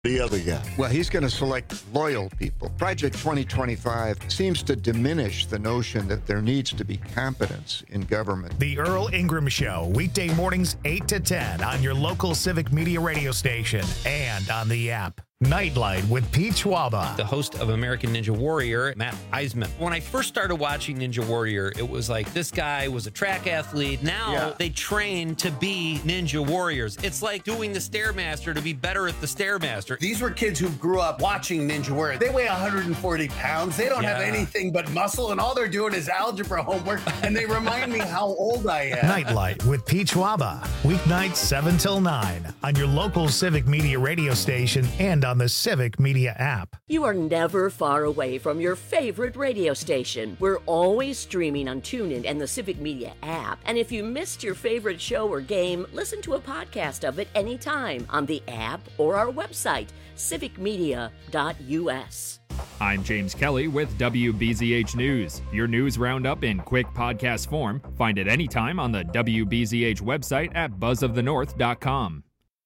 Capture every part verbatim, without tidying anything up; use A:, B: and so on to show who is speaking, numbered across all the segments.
A: The other guy.
B: Well, he's going to select loyal people. Project twenty twenty-five seems to diminish the notion that there needs to be competence in government.
C: The Earl Ingram Show, weekday mornings eight to ten on your local Civic Media radio station and on the app. Nightlight with Pete Schwaba.
D: The host of American Ninja Warrior, Matt Eisman. When I first started watching Ninja Warrior, it was like this guy was a track athlete. Now yeah. they train to be Ninja Warriors. It's like doing the Stairmaster to be better at the Stairmaster.
E: These were kids who grew up watching Ninja Warrior. They weigh one hundred forty pounds. They don't yeah. have anything but muscle, and all they're doing is algebra homework, and they remind me how old I am.
C: Nightlight with Pete Schwaba. Weeknights seven till nine on your local Civic Media radio station and on on the Civic Media app.
F: You are never far away from your favorite radio station. We're always streaming on TuneIn and the Civic Media app. And if you missed your favorite show or game, listen to a podcast of it anytime on the app or our website, civic media dot u s.
G: I'm James Kelly with W B Z H News. Your news roundup in quick podcast form. Find it anytime on the W B Z H website at buzz of the north dot com.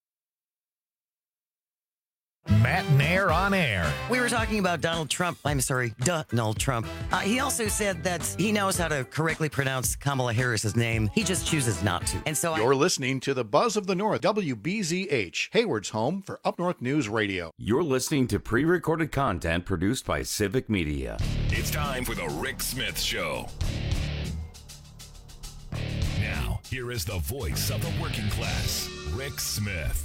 C: Matt Nair on air.
H: We were talking about Donald Trump. I'm sorry, Donald Trump. Uh, he also said that he knows how to correctly pronounce Kamala Harris's name. He just chooses not to. And so
I: You're
H: I-
I: listening to the Buzz of the North, W B Z H, Hayward's home for Up North News Radio.
J: You're listening to pre-recorded content produced by Civic Media.
K: It's time for the Rick Smith Show. Now, here is the voice of the working class, Rick Smith.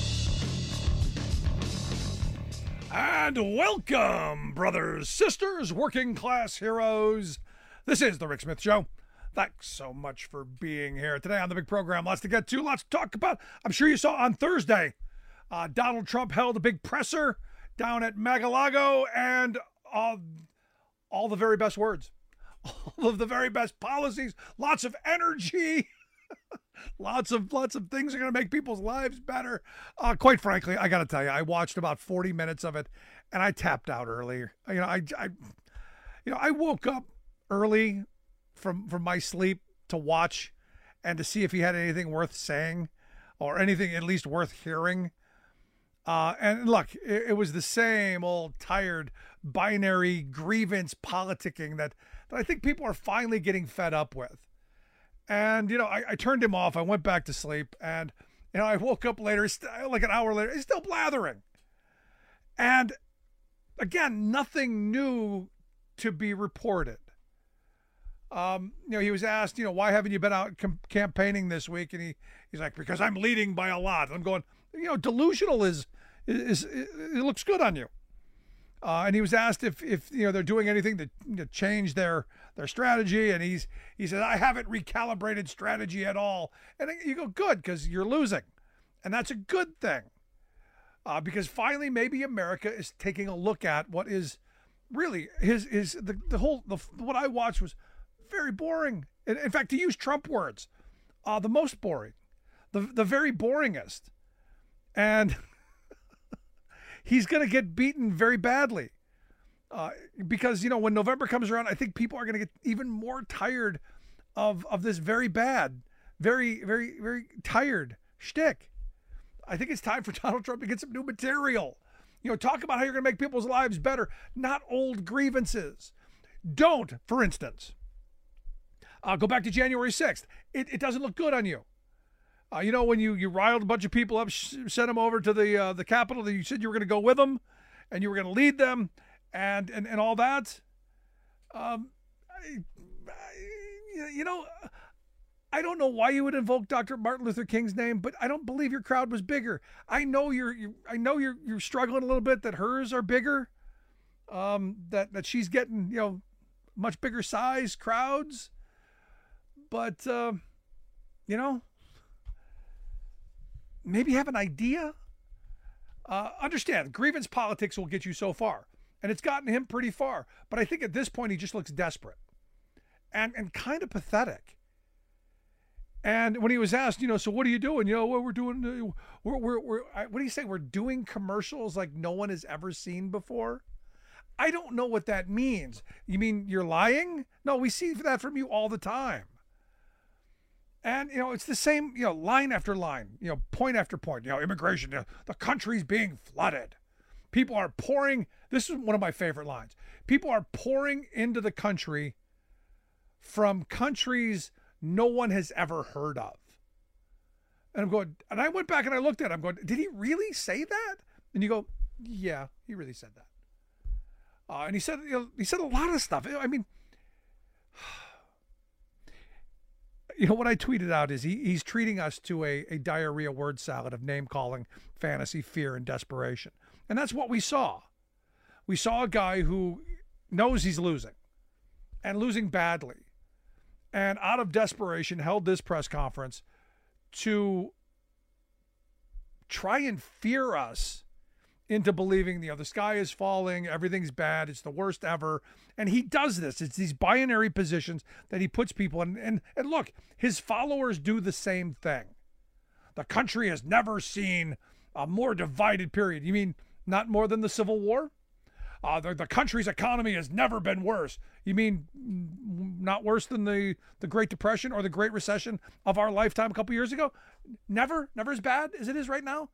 L: And welcome, brothers, sisters, working class heroes. This is the Rick Smith Show. Thanks so much for being here today on the big program. Lots to get to, lots to talk about. I'm sure you saw on Thursday, uh, Donald Trump held a big presser down at Mar-a-Lago, and uh, all the very best words, all of the very best policies, lots of energy. Lots of lots of things are going to make people's lives better. Uh, quite frankly, I got to tell you, I watched about forty minutes of it, and I tapped out earlier. You know, I, I, you know, I woke up early from from my sleep to watch and to see if he had anything worth saying or anything at least worth hearing. Uh, and look, it, it was the same old tired binary grievance politicking that, that I think people are finally getting fed up with. And, you know, I, I turned him off. I went back to sleep. And, you know, I woke up later, like an hour later, he's still blathering. And, again, nothing new to be reported. Um, you know, he was asked, you know, why haven't you been out com- campaigning this week? And he, he's like, because I'm leading by a lot. I'm going, you know, delusional is, is, is it looks good on you. Uh, and he was asked if, if you know, they're doing anything to, to change their their strategy, and he's he said, I haven't recalibrated strategy at all. And you go, good, because you're losing, and that's a good thing, uh, because finally maybe America is taking a look at what is really his his the the whole the what I watched was very boring. In, in fact, to use Trump words, uh, the most boring, the the very boringest, and. He's going to get beaten very badly uh, because, you know, when November comes around, I think people are going to get even more tired of of this very bad, very, very, very tired shtick. I think it's time for Donald Trump to get some new material. You know, talk about how you're going to make people's lives better, not old grievances. Don't, for instance, uh, go back to January sixth. It, it doesn't look good on you. Uh, you know, when you, you riled a bunch of people up, sh- sent them over to the uh, the Capitol, that you said you were going to go with them, and you were going to lead them, and and, and all that. Um, I, I, you know, I don't know why you would invoke Doctor Martin Luther King's name, but I don't believe your crowd was bigger. I know you're, you're I know you're you're struggling a little bit that hers are bigger, um, that that she's getting, you know, much bigger size crowds, but uh, you know. Maybe have an idea. Uh, understand, grievance politics will get you so far, and it's gotten him pretty far. But I think at this point he just looks desperate, and and kind of pathetic. And when he was asked, you know, so what are you doing? You know, what we're doing, uh, we're we're we're what do you say? We're doing commercials like no one has ever seen before. I don't know what that means. You mean you're lying? No, we see that from you all the time. And, you know, it's the same, you know, line after line, you know, point after point, you know, immigration, you know, the country's being flooded. People are pouring. This is one of my favorite lines. People are pouring into the country from countries no one has ever heard of. And I'm going, and I went back and I looked at it. I'm going, did he really say that? And you go, yeah, he really said that. Uh, and he said, you know, he said a lot of stuff. I mean, you know, what I tweeted out is he, he's treating us to a, a diarrhea word salad of name calling, fantasy, fear, and desperation. And that's what we saw. We saw a guy who knows he's losing and losing badly. And out of desperation held this press conference to try and fear us into believing, you know, the sky is falling, everything's bad, it's the worst ever. And he does this. It's these binary positions that he puts people in. And, and look, his followers do the same thing. The country has never seen a more divided period. You mean not more than the Civil War? Uh, the, the country's economy has never been worse. You mean not worse than the, the Great Depression or the Great Recession of our lifetime a couple years ago? Never, never as bad as it is right now.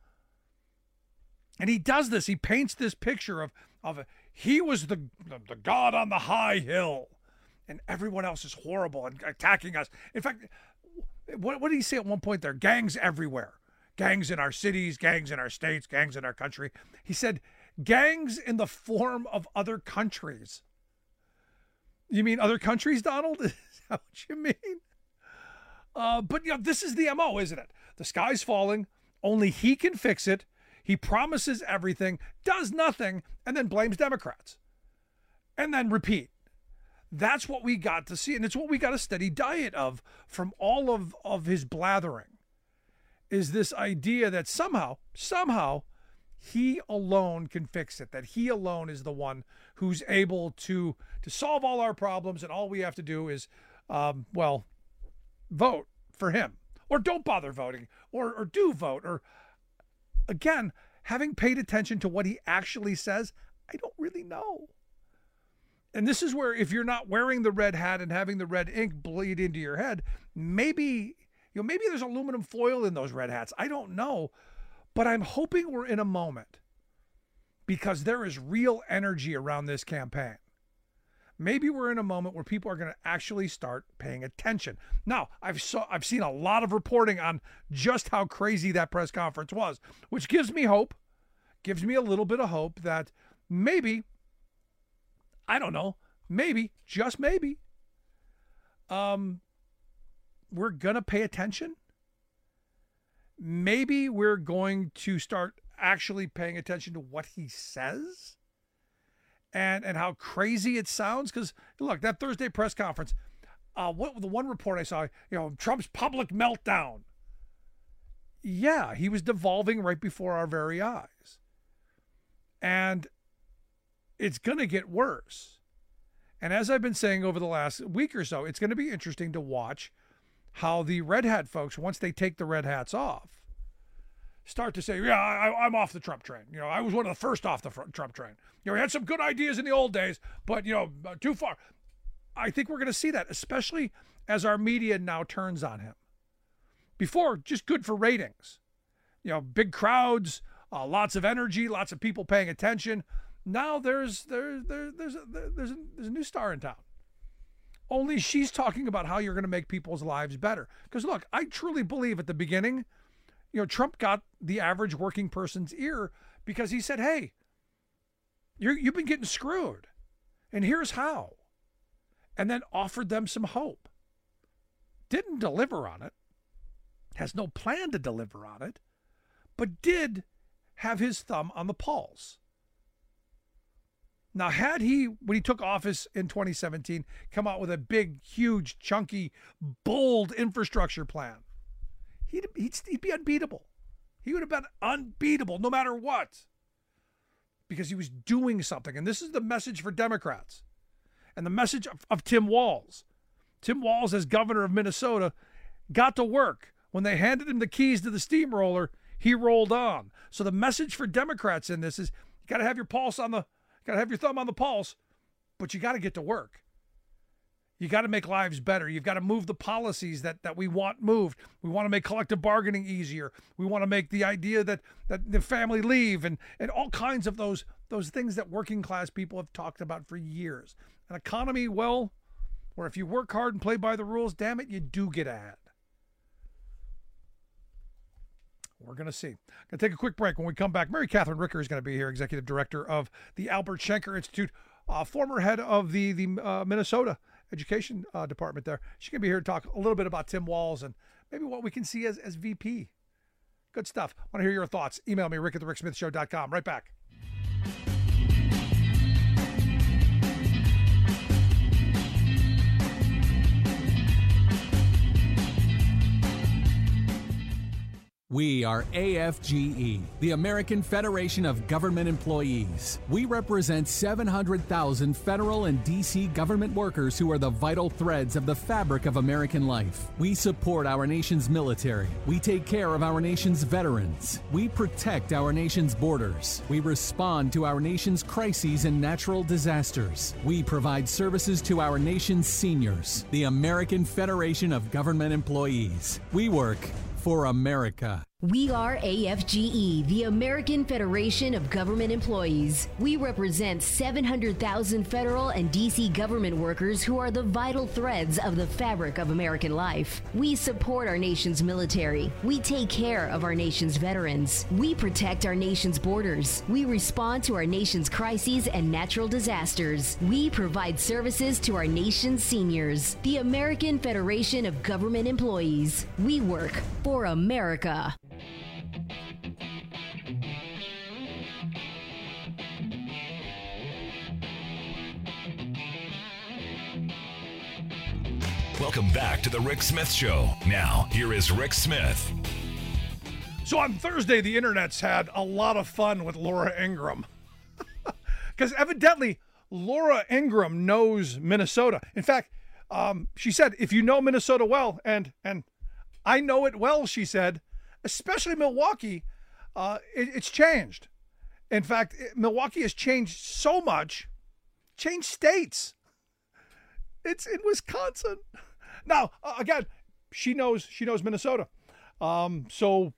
L: And he does this. He paints this picture of, of he was the, the, the God on the high hill, and everyone else is horrible and attacking us. In fact, what, what did he say at one point there? Gangs everywhere. Gangs in our cities, gangs in our states, gangs in our country. He said, gangs in the form of other countries. You mean other countries, Donald? Is that what you mean? Uh, but you know, this is the M O, isn't it? The sky's falling. Only he can fix it. He promises everything, does nothing, and then blames Democrats. And then repeat. That's what we got to see. And it's what we got a steady diet of from all of, of his blathering, is this idea that somehow, somehow, he alone can fix it, that he alone is the one who's able to, to solve all our problems, and all we have to do is, um, well, vote for him. Or don't bother voting, or, or do vote. Or, again, having paid attention to what he actually says, I don't really know. And this is where, if you're not wearing the red hat and having the red ink bleed into your head, maybe, you know, maybe there's aluminum foil in those red hats. I don't know. But I'm hoping we're in a moment, because there is real energy around this campaign. Maybe we're in a moment where people are going to actually start paying attention. Now, I've saw, I've seen a lot of reporting on just how crazy that press conference was, which gives me hope, gives me a little bit of hope that maybe, I don't know, maybe, just maybe, um, we're going to pay attention. Maybe we're going to start actually paying attention to what he says and, and how crazy it sounds. Because, look, that Thursday press conference, uh, what the one report I saw, you know, Trump's public meltdown. Yeah, he was devolving right before our very eyes. And it's going to get worse. And as I've been saying over the last week or so, it's going to be interesting to watch how the red hat folks, once they take the red hats off, start to say, yeah, I, I'm off the Trump train. You know, I was one of the first off the Trump train. You know, he had some good ideas in the old days, but, you know, too far. I think we're going to see that, especially as our media now turns on him. Before, just good for ratings. You know, big crowds, uh, lots of energy, lots of people paying attention. Now there's, there, there, there's, a, there's, a, there's a new star in town. Only she's talking about how you're going to make people's lives better. Because, look, I truly believe at the beginning, you know, Trump got the average working person's ear because he said, hey, you're, you've been getting screwed, and here's how. And then offered them some hope. Didn't deliver on it. Has no plan to deliver on it. But did have his thumb on the pulse. Now, had he, when he took office in twenty seventeen, come out with a big, huge, chunky, bold infrastructure plan, he'd, he'd, he'd be unbeatable. He would have been unbeatable no matter what, because he was doing something. And this is the message for Democrats and the message of, of Tim Walz. Tim Walz, as governor of Minnesota, got to work. When they handed him the keys to the steamroller, he rolled on. So the message for Democrats in this is, you got to have your pulse on the Got to have your thumb on the pulse, but you got to get to work. You got to make lives better. You've got to move the policies that, that we want moved. We want to make collective bargaining easier. We want to make the idea that, that the family leave and, and all kinds of those, those things that working class people have talked about for years. An economy, well, where if you work hard and play by the rules, damn it, you do get ahead. We're going to see. Going to take a quick break. When we come back, Mary Catherine Ricker is going to be here, Executive Director of the Albert Schenker Institute, uh, former head of the, the uh, Minnesota Education uh, Department there. She's going to be here to talk a little bit about Tim Walz and maybe what we can see as, as V P. Good stuff. Want to hear your thoughts? Email me, rick at the rick smith show dot com. Right back.
A: We are A F G E, the American Federation of Government Employees. We represent seven hundred thousand federal and D C government workers who are the vital threads of the fabric of American life. We support our nation's military. We take care of our nation's veterans. We protect our nation's borders. We respond to our nation's crises and natural disasters. We provide services to our nation's seniors. The American Federation of Government Employees. We work for America.
M: We are A F G E, the American Federation of Government Employees. We represent seven hundred thousand federal and D C government workers who are the vital threads of the fabric of American life. We support our nation's military. We take care of our nation's veterans. We protect our nation's borders. We respond to our nation's crises and natural disasters. We provide services to our nation's seniors. The American Federation of Government Employees. We work for America.
K: Welcome back to the Rick Smith Show. Now, here is Rick Smith.
L: So on Thursday, the internet's had a lot of fun with Laura Ingraham. Because evidently, Laura Ingraham knows Minnesota. In fact, um, she said, if you know Minnesota well, and and I know it well, she said, especially Milwaukee, uh, it, it's changed. In fact, it, Milwaukee has changed so much, changed states. It's in Wisconsin. Now, uh, again, she knows she knows Minnesota. Um, so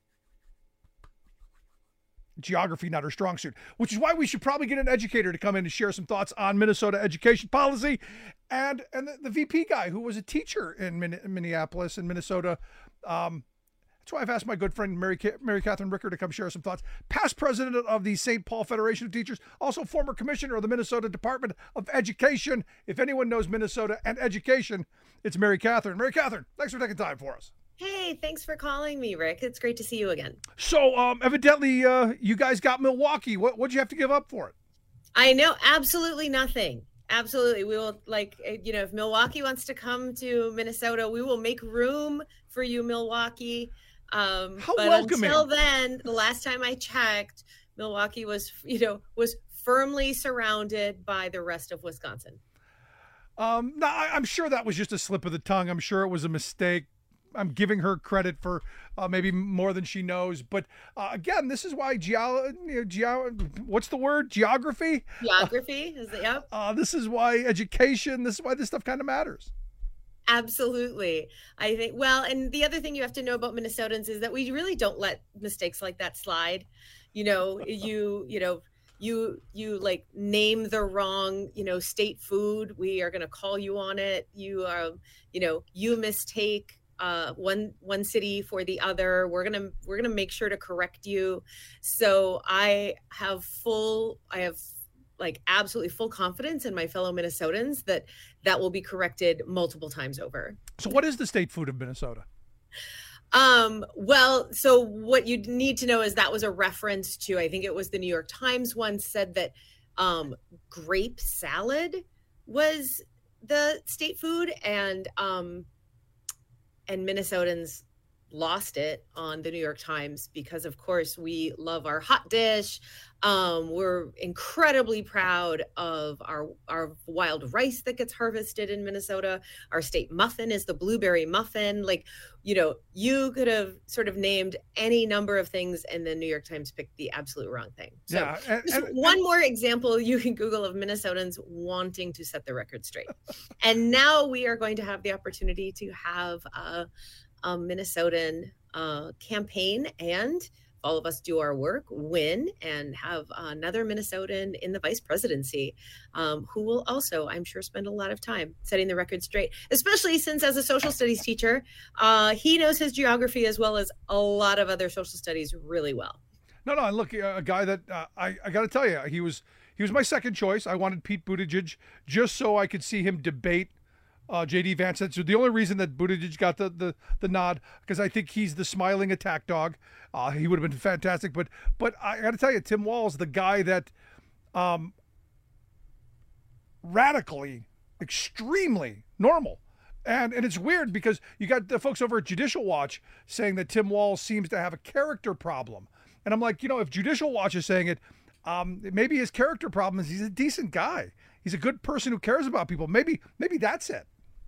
L: geography, not her strong suit, which is why we should probably get an educator to come in and share some thoughts on Minnesota education policy. And and the, the V P guy who was a teacher in, Min- in Minneapolis and Minnesota. Um, That's why I've asked my good friend Mary, Mary Catherine Ricker to come share some thoughts. Past president of the Saint Paul Federation of Teachers, also former commissioner of the Minnesota Department of Education. If anyone knows Minnesota and education, it's Mary Catherine. Mary Catherine, thanks for taking time for us.
N: Hey, thanks for calling me, Rick. It's great to see you again.
L: So, um, evidently, uh, you guys got Milwaukee. What what'd you have to give up for it?
N: I know, absolutely nothing. Absolutely. We will, like, you know, if Milwaukee wants to come to Minnesota, we will make room for you, Milwaukee. Um,
L: How
N: but
L: welcoming.
N: Until then, the last time I checked, Milwaukee was, you know, was firmly surrounded by the rest of Wisconsin.
L: Um, no, I, I'm sure that was just a slip of the tongue. I'm sure it was a mistake. I'm giving her credit for uh, maybe more than she knows. But uh, again, this is why geo, you know, geo, what's the word? Geography?
N: Geography is it? Yep.
L: Uh, this is why education. This is why this stuff kind of matters.
N: Absolutely. I think, well, and the other thing you have to know about Minnesotans is that we really don't let mistakes like that slide. You know, you, you know, you, you like name the wrong, you know, state food. We are going to call you on it. You are, you know, you mistake uh, one, one city for the other. We're going to, we're going to make sure to correct you. So I have full, I have like absolutely full confidence in my fellow Minnesotans that that will be corrected multiple times over.
L: So what is the state food of Minnesota?
N: Um, well, so what you need to know is that was a reference to, I think it was the New York Times once said that um, grape salad was the state food, and um, and Minnesotans lost it on the New York Times because, of course, we love our hot dish. Um, we're incredibly proud of our our wild rice that gets harvested in Minnesota. Our state muffin is the blueberry muffin. Like, you know, you could have sort of named any number of things, and the New York Times picked the absolute wrong thing. So
L: Yeah, and-
N: just
L: and-
N: one more example you can Google of Minnesotans wanting to set the record straight. And now we are going to have the opportunity to have a, a Minnesotan uh, campaign, and all of us do our work, win, and have another Minnesotan in the vice presidency, um, who will also, I'm sure, spend a lot of time setting the record straight, especially since as a social studies teacher, uh, he knows his geography as well as a lot of other social studies really well.
L: No, no. And look, a guy that uh, I, I got to tell you, he was he was my second choice. I wanted Pete Buttigieg just so I could see him debate uh, J D Vance. That's the only reason that Buttigieg got the the, the nod, because I think he's the smiling attack dog. Uh, he would have been fantastic. But but I got to tell you, Tim Walz, the guy that um, radically, extremely normal. And and it's weird because you got the folks over at Judicial Watch saying that Tim Walz seems to have a character problem. And I'm like, you know, if Judicial Watch is saying it, um, maybe his character problem is he's a decent guy. He's a good person who cares about people. Maybe maybe that's it.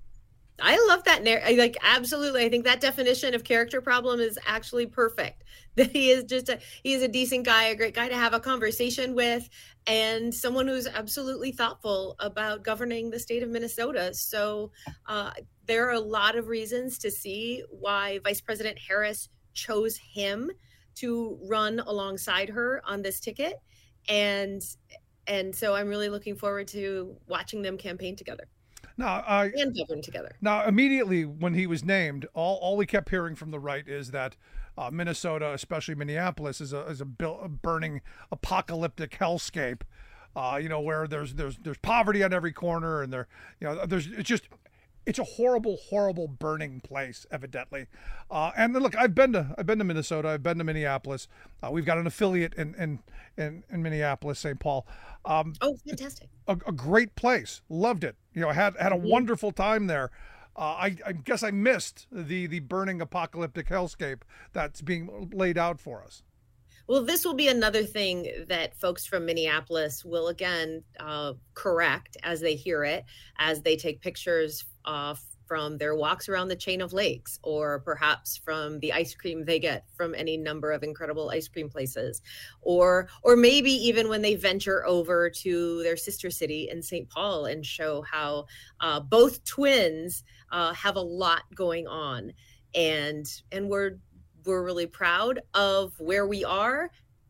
N: I love that narrative. Like, absolutely. I think that definition of character problem is actually perfect. That he is just a, he is a decent guy, a great guy to have a conversation with, and someone who's absolutely thoughtful about governing the state of Minnesota. So uh, there are a lot of reasons to see why Vice President Harris chose him to run alongside her on this ticket. And, and so I'm really looking forward to watching them campaign together.
L: Now, uh,
N: and govern together.
L: Now, immediately when he was named, all, all we kept hearing from the right is that uh, Minnesota, especially Minneapolis, is a is a, bil- a burning apocalyptic hellscape. Uh, you know, where there's there's there's poverty on every corner, and there, you know, there's it's just it's a horrible, horrible burning place, evidently. Uh, and look, I've been to I've been to Minnesota, I've been to Minneapolis. Uh, we've got an affiliate in in in, in Minneapolis, Saint Paul. Um,
N: oh, fantastic!
L: A, a great place, loved it. You know, had had a wonderful time there. Uh, I, I guess I missed the the burning apocalyptic hellscape that's being laid out for us.
N: Well, this will be another thing that folks from Minneapolis will again uh, correct as they hear it, as they take pictures uh, from their walks around the chain of lakes, or perhaps from the ice cream they get from any number of incredible ice cream places, or or maybe even when they venture over to their sister city in Saint Paul and show how uh, both twins uh, have a lot going on, and and we're we're really proud of where we are,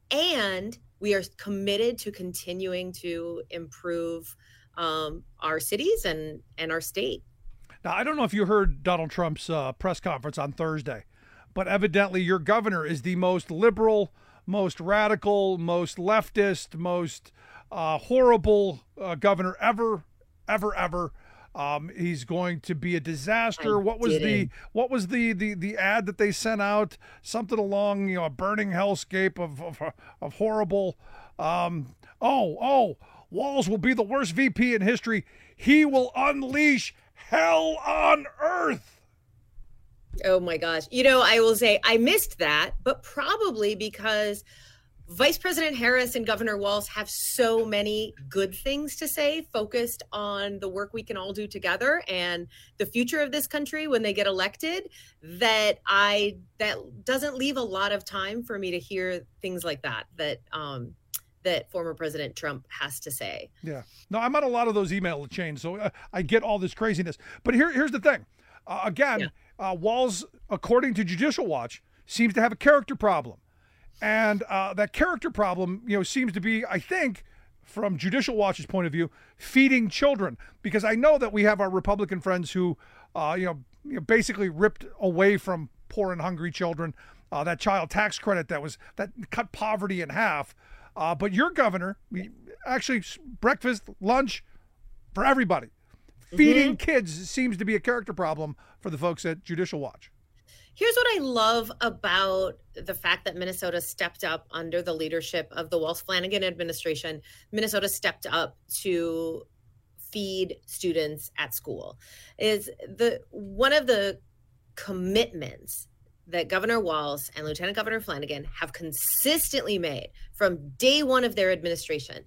N: and we are committed to continuing to improve um, our cities and and our state.
L: Now, I don't know if you heard Donald Trump's uh, press conference on Thursday, but evidently your governor is the most liberal, most radical, most leftist, most uh, horrible uh, governor ever, ever, ever. Um, he's going to be a disaster.
N: I
L: what was
N: didn't.
L: the what was the, the the ad that they sent out? Something along, you know, a burning hellscape of of, of horrible. Um, oh, oh, Walz will be the worst V P in history. He will unleash hell on earth.
N: Oh my gosh. You know, I will say I missed that, but probably because Vice President Harris and Governor Walz have so many good things to say, focused on the work we can all do together and the future of this country when they get elected, that I that doesn't leave a lot of time for me to hear things like that, that um that former President Trump has to say.
L: Yeah. No, I'm on a lot of those email chains, so uh, I get all this craziness. But here, here's the thing. Uh, again, yeah. uh, Walz, according to Judicial Watch, seems to have a character problem. And uh, that character problem, you know, seems to be, I think, from Judicial Watch's point of view, feeding children. Because I know that we have our Republican friends who, uh, you, know, you know, basically ripped away from poor and hungry children uh, that child tax credit that was that cut poverty in half. Uh, but your governor, we, actually breakfast, lunch for everybody. Mm-hmm. Feeding kids seems to be a character problem for the folks at Judicial Watch.
N: Here's what I love about the fact that Minnesota stepped up under the leadership of the Walz-Flanagan administration. Minnesota stepped up to feed students at school. Is the one of the commitments that Governor Walz and Lieutenant Governor Flanagan have consistently made from day one of their administration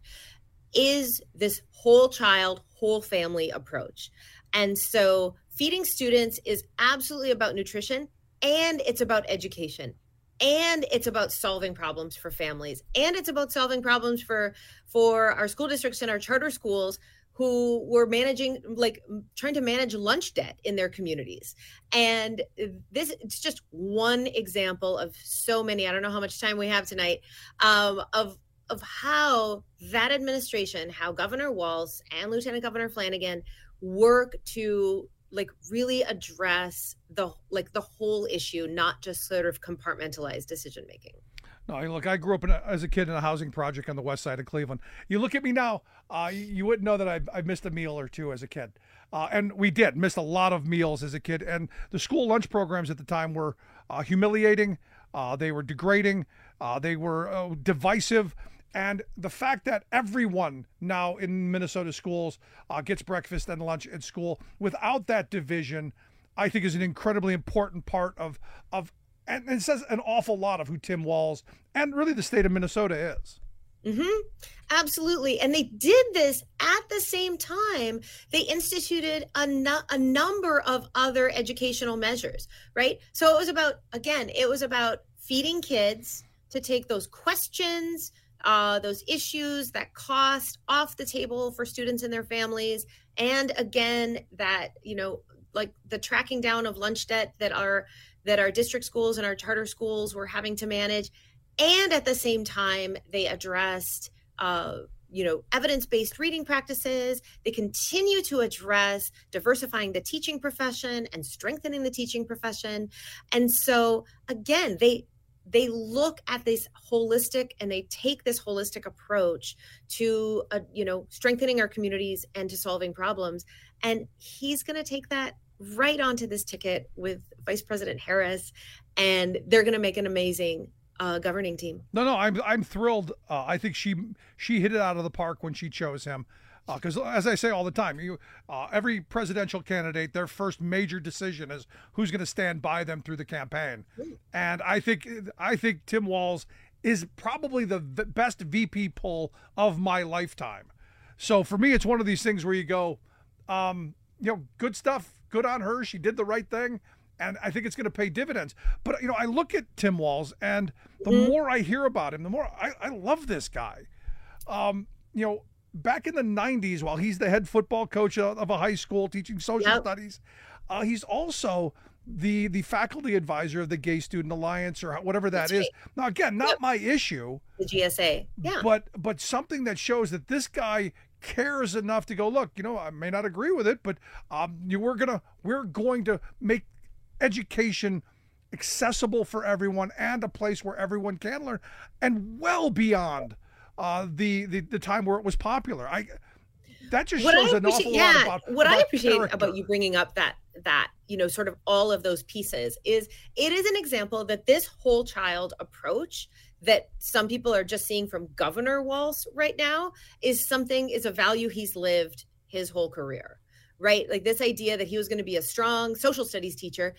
N: is this whole child, whole family approach. And so feeding students is absolutely about nutrition, and it's about education, and it's about solving problems for families, and it's about solving problems for for our school districts and our charter schools who were managing, like trying to manage lunch debt in their communities. And this, it's just one example of so many. I don't know how much time we have tonight, um, of of how that administration, how Governor Walz and Lieutenant Governor Flanagan work to like really address the like the whole issue, not just sort of compartmentalized decision making.
L: No, look, I grew up in a, as a kid in a housing project on the west side of Cleveland. You look at me now, uh, you, you wouldn't know that I, I missed a meal or two as a kid. Uh, and we did, missed a lot of meals as a kid. And the school lunch programs at the time were uh, humiliating. Uh, they were degrading. Uh, they were uh, divisive. And the fact that everyone now in Minnesota schools uh, gets breakfast and lunch at school without that division, I think is an incredibly important part of of and it says an awful lot of who Tim Walz and really the state of Minnesota is.
N: Mm-hmm. Absolutely. And they did this at the same time. They instituted a, nu- a number of other educational measures, right? So it was about, again, it was about feeding kids to take those questions, uh, those issues, that cost off the table for students and their families. And again, that, you know, like the tracking down of lunch debt that our that our district schools and our charter schools were having to manage. And at the same time, they addressed, uh, you know, evidence-based reading practices. They continue to address diversifying the teaching profession and strengthening the teaching profession. And so, again, they they look at this holistic and they take this holistic approach to, uh, you know, strengthening our communities and to solving problems. And he's going to take that right onto this ticket with Vice President Harris, and they're going to make an amazing uh, governing team.
L: No, no, I'm I'm thrilled. Uh, I think she she hit it out of the park when she chose him, because uh, as I say all the time, you uh, every presidential candidate, their first major decision is who's going to stand by them through the campaign, and I think I think Tim Walz is probably the best V P pull of my lifetime. So for me, it's one of these things where you go, um, you know, good stuff. Good on her. She did the right thing. And I think it's going to pay dividends. But, you know, I look at Tim Walz, and the mm-hmm. more I hear about him, the more I, I love this guy. Um, you know, back in the nineties, while he's the head football coach of a high school teaching social yep. studies, uh, he's also the the faculty advisor of the Gay Student Alliance or whatever that That's is. Right. Now, again, not yep. my issue.
N: The G S A. Yeah.
L: But, but something that shows that this guy cares enough to go, look, you know, I may not agree with it, but um, you we're gonna we're going to make education accessible for everyone and a place where everyone can learn, and well beyond uh, the, the the time where it was popular. I that just
N: what
L: shows
N: I
L: an awful
N: yeah,
L: lot about
N: what
L: about
N: I appreciate
L: character.
N: About you bringing up that that you know sort of all of those pieces is it is an example that this whole child approach that some people are just seeing from Governor Walz right now is something, is a value he's lived his whole career, right? Like this idea that he was going to be a strong social studies teacher,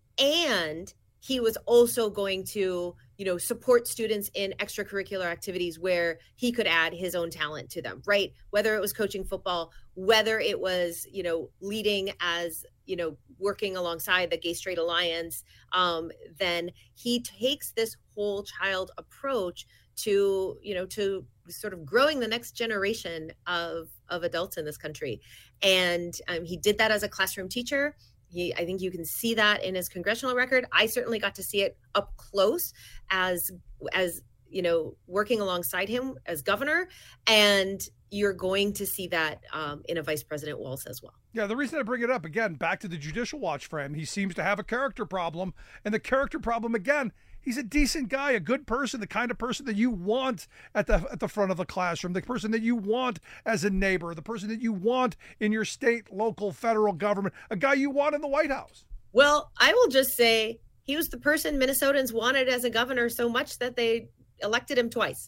N: and he was also going to, you know, support students in extracurricular activities where he could add his own talent to them, right? Whether it was coaching football, whether it was, you know, leading as, you know, working alongside the Gay Straight Alliance, um, then he takes this whole child approach to, you know, to sort of growing the next generation of, of adults in this country. And um, he did that as a classroom teacher. He, I think you can see that in his congressional record. I certainly got to see it up close as, as you know, working alongside him as governor. And you're going to see that um, in a Vice President Walz as well.
L: Yeah, the reason I bring it up, again, back to the Judicial Watch friend, he seems to have a character problem. And the character problem, again, he's a decent guy, a good person, the kind of person that you want at the at the front of the classroom, the person that you want as a neighbor, the person that you want in your state, local, federal government, a guy you want in the White House.
N: Well, I will just say he was the person Minnesotans wanted as a governor so much that they elected him twice.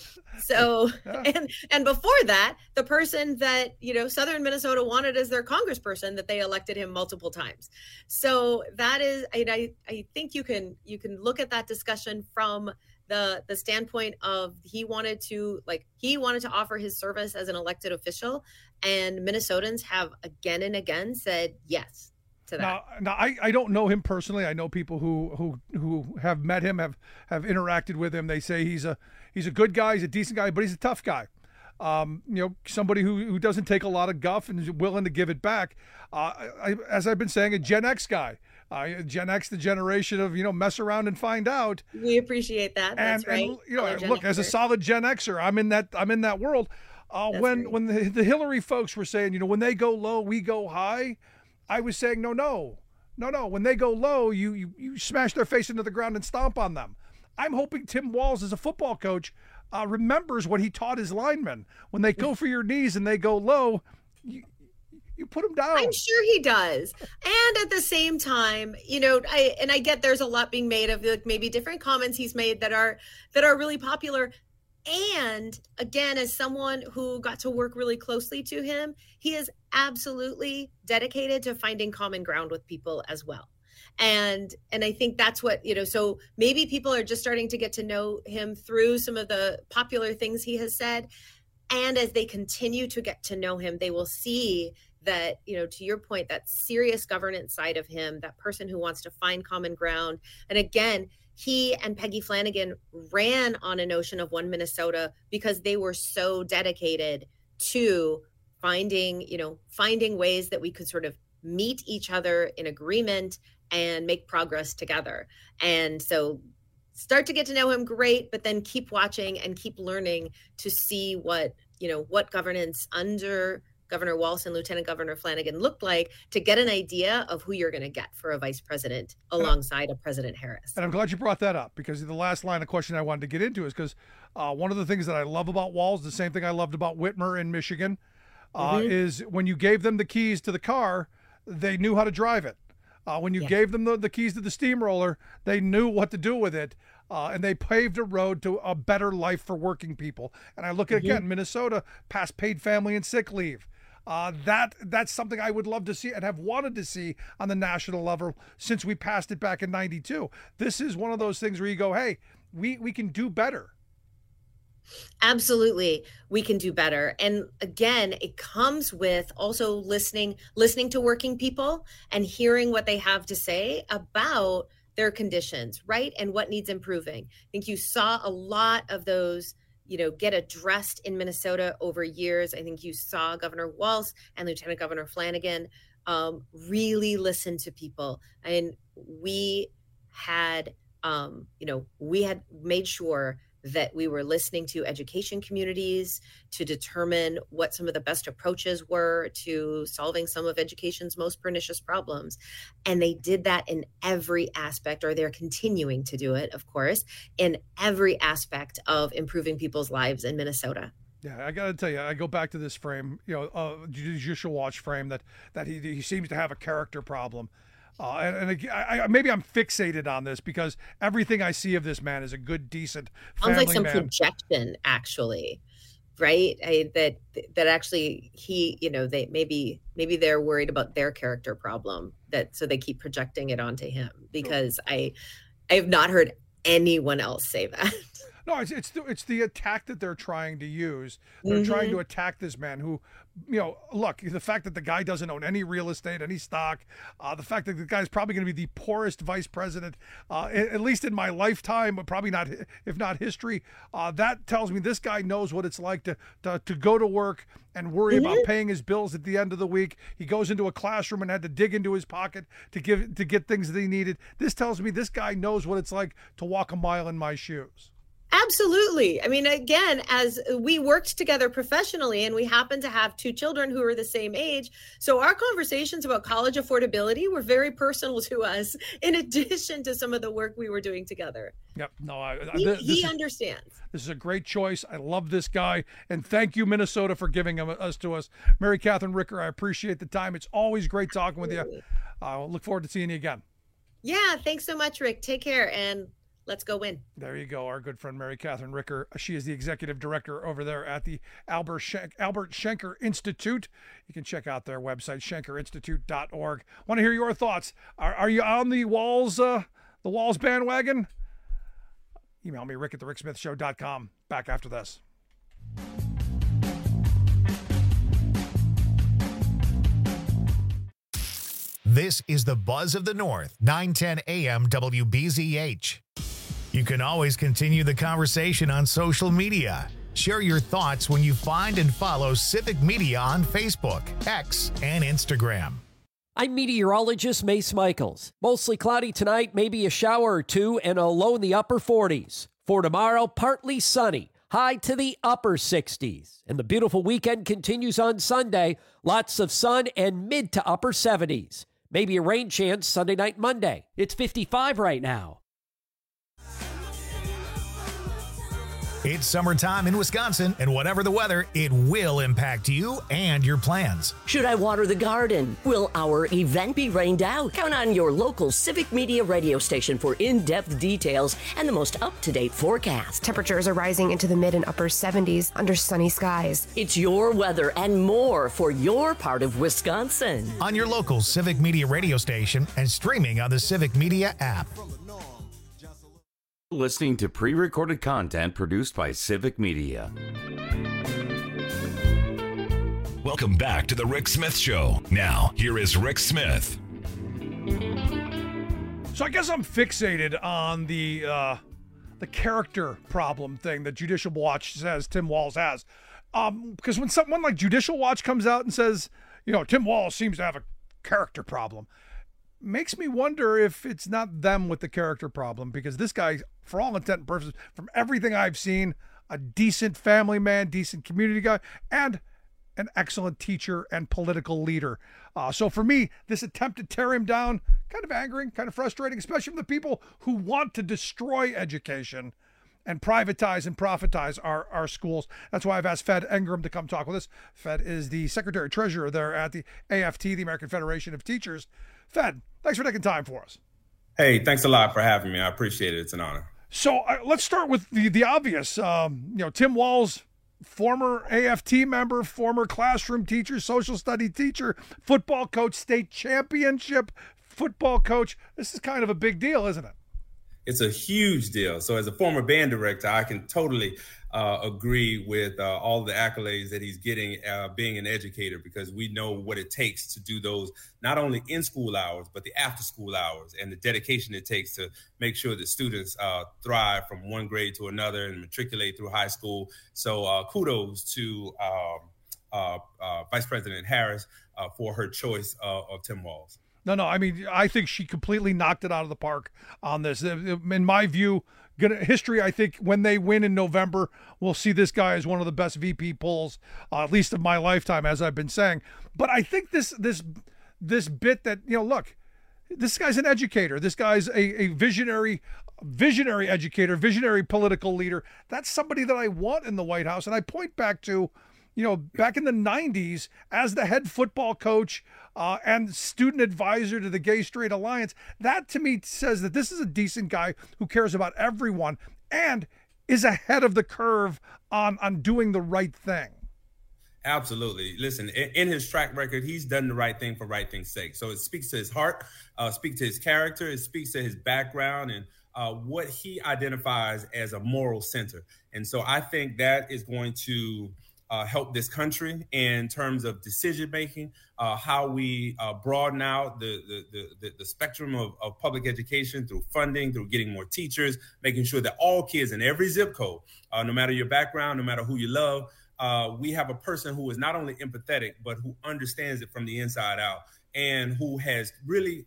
N: So, and and before that, the person that, you know, Southern Minnesota wanted as their congressperson, that they elected him multiple times. So that is, I I think you can you can look at that discussion from the the standpoint of he wanted to like he wanted to offer his service as an elected official, and Minnesotans have again and again said yes to that.
L: Now, now I, I don't know him personally. I know people who who who have met him, have have interacted with him. They say he's a he's a good guy, he's a decent guy, but he's a tough guy. Um, you know, somebody who, who doesn't take a lot of guff and is willing to give it back. Uh, I, as I've been saying, a Gen X guy. Uh, Gen X, the generation of, you know, mess around and find out.
N: We appreciate that. That's
L: and,
N: right.
L: And, you know, look, as a solid Gen Xer, I'm in that I'm in that world. Uh, when
N: right.
L: when the, the Hillary folks were saying, you know, when they go low, we go high, I was saying, no, no, no, no. When they go low, you you you smash their face into the ground and stomp on them. I'm hoping Tim Walz, as a football coach, uh, remembers what he taught his linemen. When they go for your knees and they go low, you, you put them down.
N: I'm sure he does. And at the same time, you know, I and I get there's a lot being made of like maybe different comments he's made that are that are really popular. And again, as someone who got to work really closely to him, he is absolutely dedicated to finding common ground with people as well. And and I think that's what, you know, so maybe people are just starting to get to know him through some of the popular things he has said. And as they continue to get to know him, they will see that, you know, to your point, that serious governance side of him, that person who wants to find common ground. And again, he and Peggy Flanagan ran on a notion of One Minnesota because they were so dedicated to finding, you know, finding ways that we could sort of meet each other in agreement and make progress together. And so start to get to know him, great, but then keep watching and keep learning to see what, you know, what governance under Governor Walz and Lieutenant Governor Flanagan looked like, to get an idea of who you're going to get for a vice president alongside of President Harris.
L: And I'm glad you brought that up, because the last line of question I wanted to get into is because uh, one of the things that I love about Walz, the same thing I loved about Whitmer in Michigan, uh, mm-hmm. is when you gave them the keys to the car, they knew how to drive it. Uh, when you yeah. gave them the, the keys to the steamroller, they knew what to do with it. Uh, and they paved a road to a better life for working people. And I look at, mm-hmm. again, Minnesota passed paid family and sick leave. Uh, that that's something I would love to see and have wanted to see on the national level since we passed it back in ninety-two. This is one of those things where you go, hey, we, we can do better.
N: Absolutely. We can do better. And again, it comes with also listening, listening to working people and hearing what they have to say about their conditions, right? And what needs improving. I think you saw a lot of those, you know, get addressed in Minnesota over years. I think you saw Governor Walz and Lieutenant Governor Flanagan um, really listen to people. And we had, um, you know, we had made sure that we were listening to education communities to determine what some of the best approaches were to solving some of education's most pernicious problems. And they did that in every aspect, or they're continuing to do it, of course, in every aspect of improving people's lives in Minnesota.
L: Yeah, I got to tell you, I go back to this frame, you know, uh, Judicial Watch frame, that that he he seems to have a character problem. Uh, and and I, I, maybe I'm fixated on this because everything I see of this man is a good, decent family
N: man. Sounds like some
L: man.
N: projection, actually, right? I, that that actually he, you know, they maybe maybe they're worried about their character problem, that so they keep projecting it onto him. Because I, I have not heard anyone else say that.
L: No, it's it's the, it's the attack that they're trying to use. They're mm-hmm. trying to attack this man who, you know, look, the fact that the guy doesn't own any real estate, any stock, uh, the fact that the guy's probably going to be the poorest vice president, uh, at least in my lifetime, but probably not, if not history, uh, that tells me this guy knows what it's like to to, to go to work and worry mm-hmm. about paying his bills at the end of the week. He goes into a classroom and had to dig into his pocket to give to get things that he needed. This tells me this guy knows what it's like to walk a mile in my shoes.
N: Absolutely. I mean, again, as we worked together professionally and we happened to have two children who are the same age. So our conversations about college affordability were very personal to us, in addition to some of the work we were doing together.
L: Yep. No, I,
N: he,
L: this
N: he
L: is,
N: understands.
L: This is a great choice. I love this guy. And thank you, Minnesota, for giving him, us to us. Mary Catherine Ricker, I appreciate the time. It's always great talking with you. I uh, look forward to seeing you again.
N: Yeah. Thanks so much, Rick. Take care. And Let's go win.
L: There you go. Our good friend Mary Catherine Ricker. She is the executive director over there at the Albert, Schenk, Albert Schenker Institute. You can check out their website, schenker institute dot org. Want to hear your thoughts? Are, are you on the Walls, uh, the Walls bandwagon? Email me, rick at the rick smith show dot com. Back after this.
C: This is the Buzz of the North, nine ten A M W B Z H. You can always continue the conversation on social media. Share your thoughts when you find and follow Civic Media on Facebook, X, and Instagram.
O: I'm meteorologist Mace Michaels. Mostly cloudy tonight, maybe a shower or two, and a low in the upper forties. For tomorrow, partly sunny, high to the upper sixties. And the beautiful weekend continues on Sunday. Lots of sun and mid to upper seventies. Maybe a rain chance Sunday night, Monday. It's fifty-five right now.
C: It's summertime in Wisconsin, and whatever the weather, it will impact you and your plans.
F: Should I water the garden? Will our event be rained out? Count on your local Civic Media radio station for in-depth details and the most up-to-date forecast.
P: Temperatures are rising into the mid and upper seventies under sunny skies.
F: It's your weather and more for your part of Wisconsin.
C: On your local Civic Media radio station and streaming on the Civic Media app.
J: Listening to pre-recorded content produced by Civic Media.
K: Welcome back to the Rick Smith Show. Now, here is Rick Smith.
L: So I guess I'm fixated on the uh, the character problem thing that Judicial Watch says Tim Walz has. Um, because when someone like Judicial Watch comes out and says, you know, Tim Walz seems to have a character problem, makes me wonder if it's not them with the character problem, because this guy, for all intent and purposes, from everything I've seen, a decent family man, decent community guy, and an excellent teacher and political leader. Uh, so for me, this attempt to tear him down, kind of angering, kind of frustrating, especially from the people who want to destroy education and privatize and profitize our, our schools. That's why I've asked Fed Ingram to come talk with us. Fed is the secretary treasurer there at the A F T, the American Federation of Teachers. Fed, thanks for taking time for us.
Q: Hey, thanks a lot for having me. I appreciate it. It's an honor.
L: So uh, let's start with the, the obvious. Um, you know, Tim Walz, former A F T member, former classroom teacher, social study teacher, football coach, state championship football coach. This is kind of a big deal, isn't it?
Q: It's a huge deal. So as a former band director, I can totally uh, agree with uh, all the accolades that he's getting uh, being an educator, because we know what it takes to do those, not only in school hours, but the after school hours and the dedication it takes to make sure that students uh, thrive from one grade to another and matriculate through high school. So uh, kudos to um, uh, uh, Vice President Harris uh, for her choice uh, of Tim Walz.
L: No, no. I mean, I think she completely knocked it out of the park on this. In my view, gonna, history, I think when they win in November, we'll see this guy as one of the best V P polls, uh, at least of my lifetime, as I've been saying. But I think this this this bit that, you know, look, this guy's an educator. This guy's a, a visionary, visionary educator, visionary political leader. That's somebody that I want in the White House. And I point back to, you know, back in the nineties, as the head football coach uh, and student advisor to the Gay Straight Alliance, that to me says that this is a decent guy who cares about everyone and is ahead of the curve on, on doing the right thing.
Q: Absolutely. Listen, in, in his track record, he's done the right thing for right thing's sake. So it speaks to his heart, uh, speaks to his character, it speaks to his background and uh, what he identifies as a moral center. And so I think that is going to Uh, help this country in terms of decision making, uh, how we uh, broaden out the the, the, the spectrum of, of public education through funding, through getting more teachers, making sure that all kids in every zip code, uh, no matter your background, no matter who you love, uh, we have a person who is not only empathetic, but who understands it from the inside out and who has really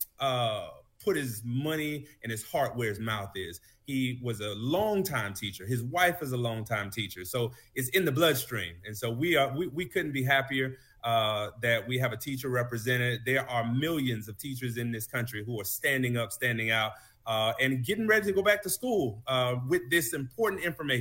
Q: uh, put his money and his heart where his mouth is. He was a longtime teacher. His wife is a longtime teacher. So it's in the bloodstream. And so we are we, we couldn't be happier uh, that we have a teacher represented. There are millions of teachers in this country who are standing up, standing out, uh, and getting ready to go back to school uh, with this important information.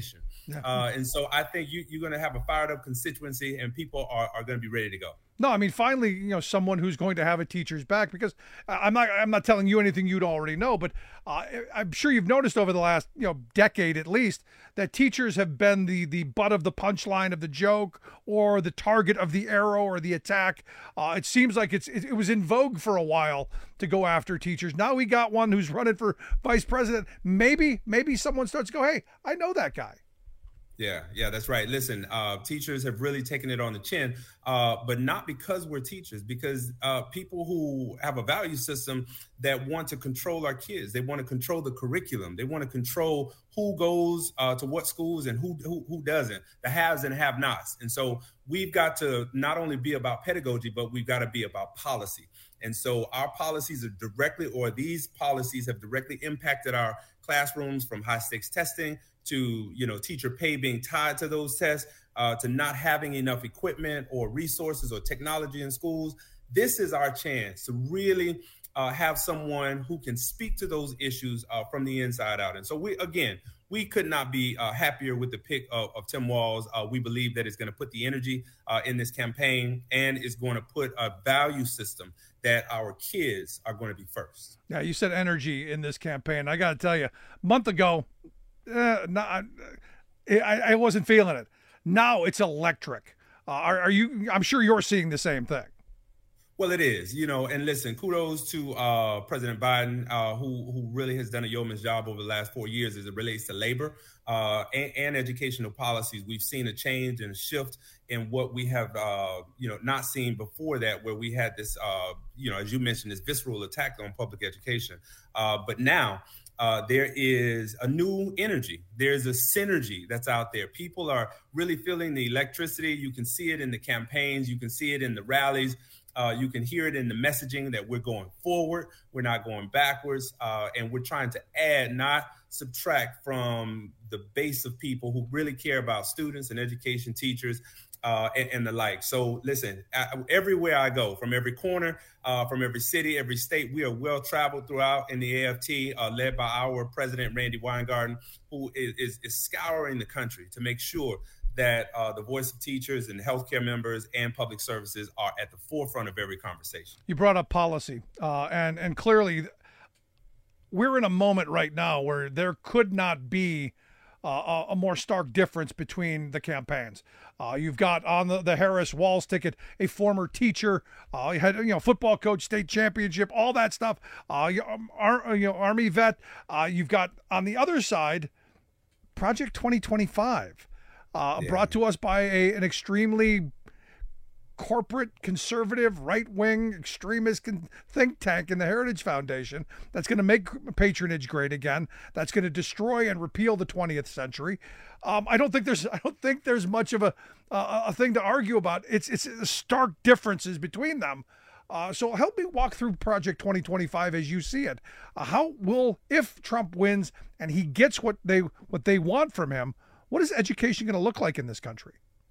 Q: Yeah. Uh, and so I think you, you're going to have a fired up constituency, and people are, are going to be ready to go.
L: No, I mean, finally, you know, someone who's going to have a teacher's back, because I'm not, I'm not telling you anything you'd already know, but uh, I'm sure you've noticed over the last, you know, decade at least, that teachers have been the, the butt of the punchline of the joke, or the target of the arrow or the attack. Uh, it seems like it's, it, it was in vogue for a while to go after teachers. Now we got one who's running for vice president. Maybe, maybe someone starts to go, hey, I know that guy.
Q: Yeah, yeah, that's right. Listen, uh, teachers have really taken it on the chin, uh, but not because we're teachers, because uh, people who have a value system that want to control our kids, they want to control the curriculum, they want to control who goes uh, to what schools and who, who who doesn't, the haves and have-nots. And so we've got to not only be about pedagogy, but we've got to be about policy. And so our policies are directly, or these policies have directly impacted our classrooms, from high stakes testing to, you know, teacher pay being tied to those tests, uh, to not having enough equipment or resources or technology in schools. This is our chance to really uh, have someone who can speak to those issues uh, from the inside out. And so we, again, we could not be uh, happier with the pick of, of Tim Walz. Uh, we believe that it's going to put the energy uh, in this campaign, and is going to put a value system that our kids are going to be first.
L: Yeah, you said energy in this campaign. I got to tell you, a month ago, Uh, not, I, I wasn't feeling it. Now it's electric. Uh, are, are you? I'm sure you're seeing the same thing.
Q: Well, it is, you know, and listen, kudos to uh, President Biden, uh, who who really has done a yeoman's job over the last four years as it relates to labor uh, and, and educational policies. We've seen a change and a shift in what we have, uh, you know, not seen before that, where we had this, uh, you know, as you mentioned, this visceral attack on public education. Uh, but now, Uh, there is a new energy. There's a synergy that's out there. People are really feeling the electricity. You can see it in the campaigns. You can see it in the rallies. Uh, you can hear it in the messaging that we're going forward. We're not going backwards. Uh, and we're trying to add, not subtract from the base of people who really care about students and education, teachers, Uh, and, and the like. So listen, I, everywhere I go, from every corner, uh, from every city, every state, we are well traveled throughout in the A F T, uh, led by our president, Randy Weingarten, who is, is, is scouring the country to make sure that uh, the voice of teachers and healthcare members and public services are at the forefront of every conversation.
L: You brought up policy, uh, and, and clearly we're in a moment right now where there could not be Uh, a more stark difference between the campaigns. Uh, you've got on the, the Harris Walz ticket a former teacher, uh, you had, you know, football coach, state championship, all that stuff. Uh, you, um, ar, you know, Army vet. Uh, you've got on the other side, Project twenty twenty-five, uh, yeah. brought to us by a, an extremely corporate, conservative, right-wing, extremist con- think tank in the Heritage Foundation that's going to make patronage great again. That's going to destroy and repeal the twentieth century. Um, I don't think there's I don't think there's much of a uh, a thing to argue about. It's it's stark differences between them. Uh, so help me walk through Project twenty twenty-five as you see it. Uh, how will, if Trump wins and he gets what they what they want from him, what is education going to look like in this country?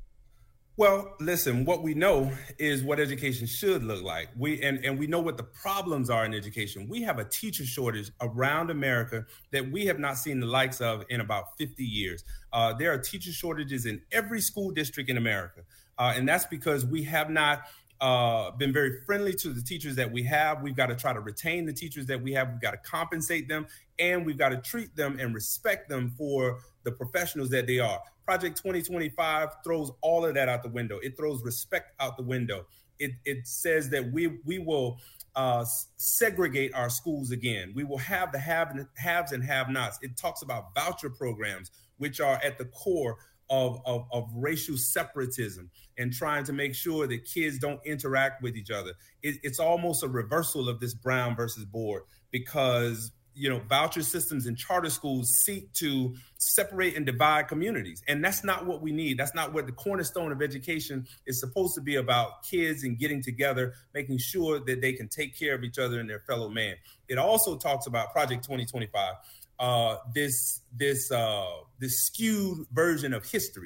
Q: Well, listen, what we know is what education should look like. We and, and we know what the problems are in education. We have a teacher shortage around America that we have not seen the likes of in about fifty years. Uh, there are teacher shortages in every school district in America. Uh, and that's because we have not uh, been very friendly to the teachers that we have. We've got to try to retain the teachers that we have. We've got to compensate them, and we've got to treat them and respect them for the professionals that they are. Project twenty twenty-five throws all of that out the window. It throws respect out the window. It it says that we we will uh, segregate our schools again. We will have the have, haves and have-nots. It talks about voucher programs, which are at the core of, of, of racial separatism and trying to make sure that kids don't interact with each other. It, it's almost a reversal of this Brown versus Board, because you know, voucher systems in charter schools seek to separate and divide communities. And that's not what we need. That's not what the cornerstone of education is supposed to be about, kids and getting together, making sure that they can take care of each other and their fellow man. It also talks about Project twenty twenty-five, uh, this, this, uh, this skewed version of history.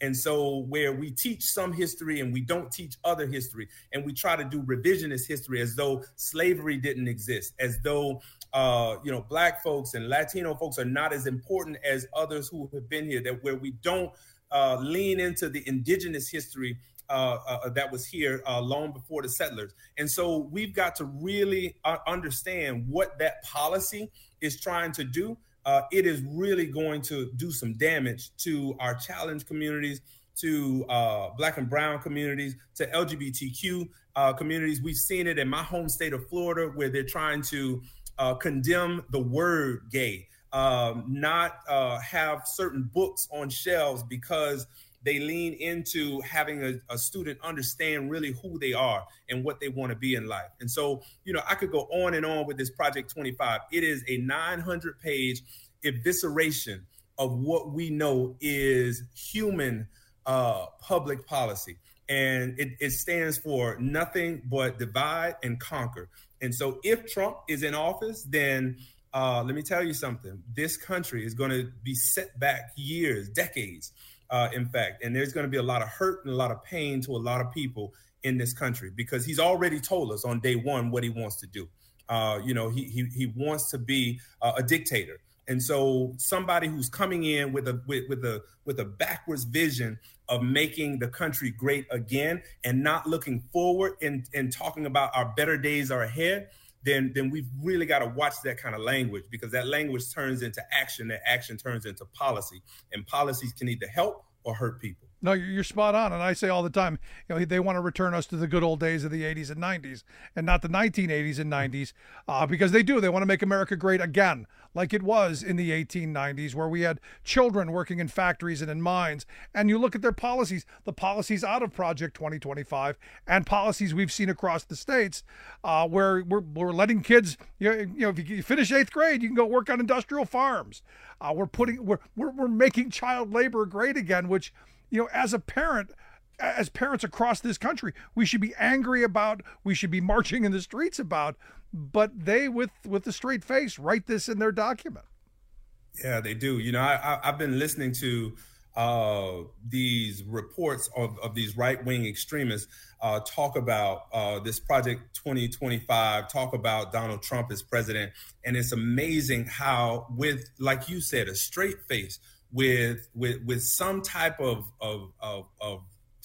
Q: And so where we teach some history and we don't teach other history, and we try to do revisionist history as though slavery didn't exist, as though uh, you know, Black folks and Latino folks are not as important as others who have been here, that where we don't uh, lean into the indigenous history uh, uh, that was here uh, long before the settlers. And so we've got to really uh, understand what that policy is trying to do. Uh, it is really going to do some damage to our challenged communities, to uh, Black and brown communities, to L G B T Q uh, communities. We've seen it in my home state of Florida, where they're trying to uh, condemn the word gay, um, not uh, have certain books on shelves because they lean into having a, a student understand really who they are and what they want to be in life. And so, you know, I could go on and on with this Project twenty-five. It is a nine hundred page evisceration of what we know is human uh, public policy. And it, it stands for nothing but divide and conquer. And so if Trump is in office, then uh, let me tell you something. This country is going to be set back years, decades. Uh, in fact, and there's going to be a lot of hurt and a lot of pain to a lot of people in this country, because he's already told us on day one what he wants to do. Uh, you know, he he he wants to be uh, a dictator, and so somebody who's coming in with a with, with a with a backwards vision of making the country great again and not looking forward and and talking about our better days are ahead. Then, then we've really got to watch that kind of language, because that language turns into action. That action turns into policy, and policies can either help or hurt people.
L: No, you're spot on. And I say all the time, you know, they want to return us to the good old days of the eighties and nineties and not the nineteen eighties and nineties, uh, because they do. They want to make America great again, like it was in the eighteen nineties, where we had children working in factories and in mines. And you look at their policies, the policies out of Project twenty twenty-five and policies we've seen across the states, uh, where we're, we're letting kids, you know, you know, if you finish eighth grade, you can go work on industrial farms. Uh, we're putting, we're, we're, we're making child labor great again, which, you know, as a parent, as parents across this country, we should be angry about, we should be marching in the streets about, but they, with with a straight face, write this in their document.
Q: Yeah, they do. You know, I, I, I've been listening to uh, these reports of, of these right-wing extremists uh, talk about uh, this Project twenty twenty-five, talk about Donald Trump as president. And it's amazing how, with, like you said, a straight face, with with with some type of of of, of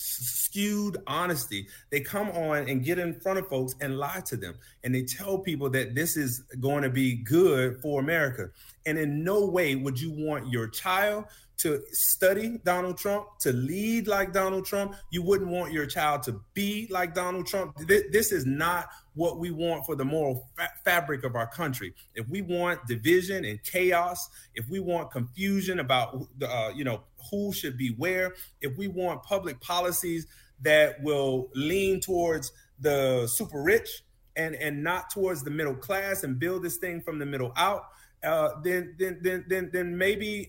Q: skewed honesty, they come on and get in front of folks and lie to them, and they tell people that this is going to be good for America. And in no way would you want your child to study Donald Trump, to lead like Donald Trump. You wouldn't want your child to be like Donald Trump. This is not what we want for the moral fa- fabric of our country. If we want division and chaos, if we want confusion about, uh, you know, who should be where, if we want public policies that will lean towards the super rich and, and not towards the middle class and build this thing from the middle out, uh, then, then, then, then, then maybe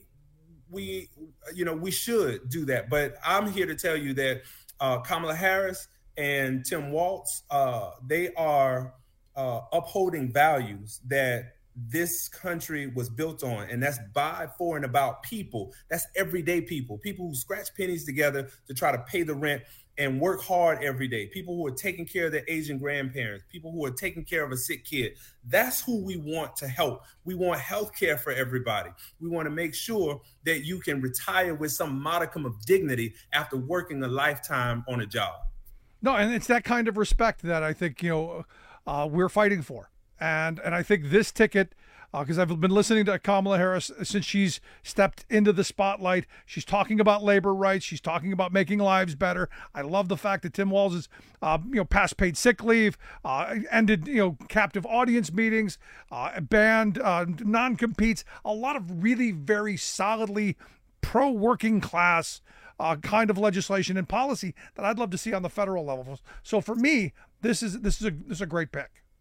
Q: we, you know, we should do that. But I'm here to tell you that uh, Kamala Harris and Tim Walz, uh, they are uh, upholding values that this country was built on, and that's by, for, and about people. That's everyday people, people who scratch pennies together to try to pay the rent and work hard every day, people who are taking care of their Asian grandparents, people who are taking care of a sick kid. That's who we want to help. We want health care for everybody. We want to make sure that you can retire with some modicum of dignity after working a lifetime on a job.
L: No, and it's that kind of respect that I think, you know, uh, we're fighting for. And and I think this ticket, because uh, I've been listening to Kamala Harris since she's stepped into the spotlight. She's talking about labor rights. She's talking about making lives better. I love the fact that Tim Walz is, uh, you know, past paid sick leave, uh, ended, you know, captive audience meetings, uh, banned uh, non-competes, a lot of really very solidly pro-working class uh, kind of legislation and policy that I'd love to see on the federal level. So for me, this is this is a this is a great pick.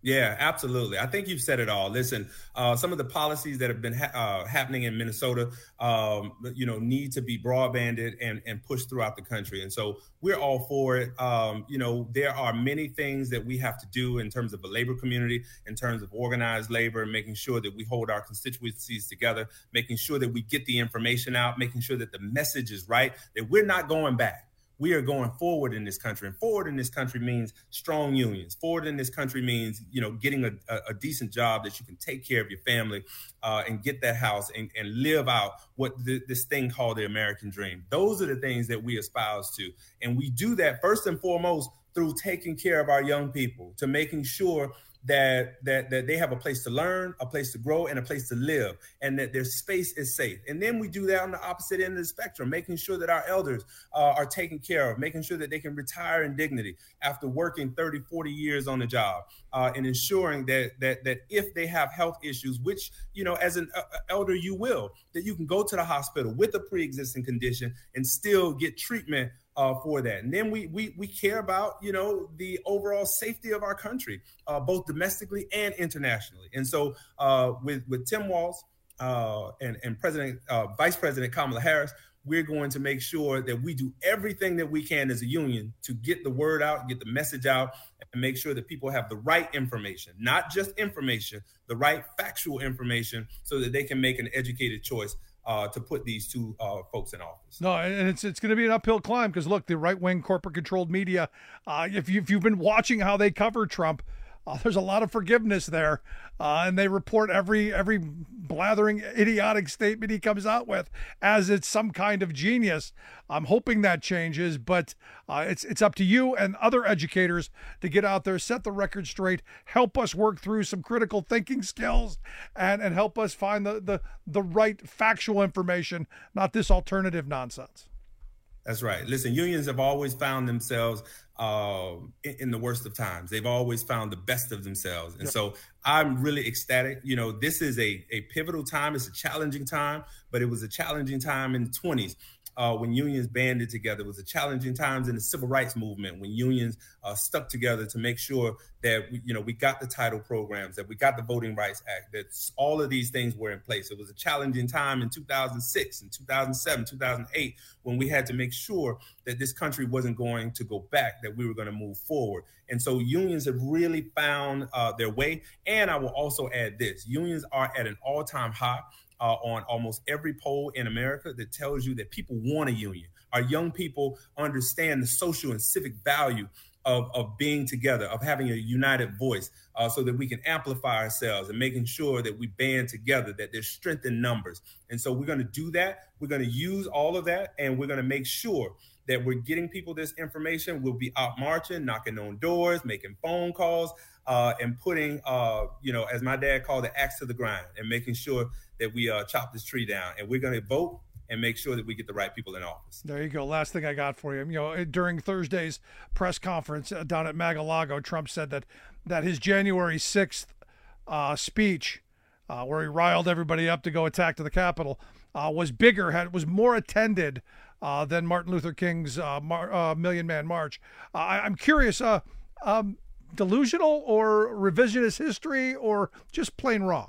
Q: Yeah, absolutely. I think you've said it all. Listen, uh, some of the policies that have been ha- uh, happening in Minnesota, um, you know, need to be broadbanded and, and pushed throughout the country. And so we're all for it. Um, you know, there are many things that we have to do in terms of the labor community, in terms of organized labor, making sure that we hold our constituencies together, making sure that we get the information out, making sure that the message is right, that we're not going back. We are going forward in this country, and forward in this country means strong unions. Forward in this country means, you know, getting a, a, a decent job that you can take care of your family uh, and get that house and, and live out what the, this thing called the American dream. Those are the things that we espouse to. And we do that first and foremost through taking care of our young people, to making sure that, that that they have a place to learn, a place to grow, and a place to live, and that their space is safe. And then we do that on the opposite end of the spectrum, making sure that our elders uh, are taken care of, making sure that they can retire in dignity after working thirty, forty years on the job, uh, and ensuring that that that if they have health issues, which, you know, as an uh, elder you will, that you can go to the hospital with a pre-existing condition and still get treatment Uh, for that. And then we we we care about, you know, the overall safety of our country, uh, both domestically and internationally. And so uh, with with Tim Walz uh, and and President uh, Vice President Kamala Harris, we're going to make sure that we do everything that we can as a union to get the word out, get the message out, and make sure that people have the right information, not just information, the right factual information, so that they can make an educated choice Uh, to put these two uh, folks in office.
L: No, and it's it's going to be an uphill climb because, look, the right-wing corporate-controlled media, uh, if, you, if you've been watching how they cover Trump, uh, there's a lot of forgiveness there, uh, and they report every every blathering, idiotic statement he comes out with as it's some kind of genius. I'm hoping that changes, but uh, it's it's up to you and other educators to get out there, set the record straight, help us work through some critical thinking skills, and, and help us find the, the, the right factual information, not this alternative nonsense.
Q: That's right. Listen, unions have always found themselves uh, in, in the worst of times. They've always found the best of themselves. And yep. so I'm really ecstatic. You know, this is a, a pivotal time. It's a challenging time, but it was a challenging time in the twenties. Uh, when unions banded together. It was a challenging times in the civil rights movement when unions uh, stuck together to make sure that we, you know, we got the title programs, that we got the Voting Rights Act, that all of these things were in place. It was a challenging time in two thousand six and two thousand seven, two thousand eight, when we had to make sure that this country wasn't going to go back, that we were going to move forward. And so unions have really found uh, their way. And I will also add this, unions are at an all-time high Uh, on almost every poll in America that tells you that people want a union. Our young people understand the social and civic value of, of being together, of having a united voice, uh, so that we can amplify ourselves and making sure that we band together, that there's strength in numbers. And so we're going to do that. We're going to use all of that, and we're going to make sure that we're getting people this information. We'll be out marching, knocking on doors, making phone calls, uh, and putting, uh, you know, as my dad called it, axe to the grind, and making sure that we uh, chop this tree down. And we're going to vote and make sure that we get the right people in office.
L: There you go. Last thing I got for you. You know, during Thursday's press conference down at Mar-a-Lago, Trump said that that his January sixth uh, speech, uh, where he riled everybody up to go attack to the Capitol, uh, was bigger, had was more attended uh, than Martin Luther King's uh, Mar- uh, Million Man March. Uh, I, I'm curious, uh, um, delusional or revisionist history or just plain wrong?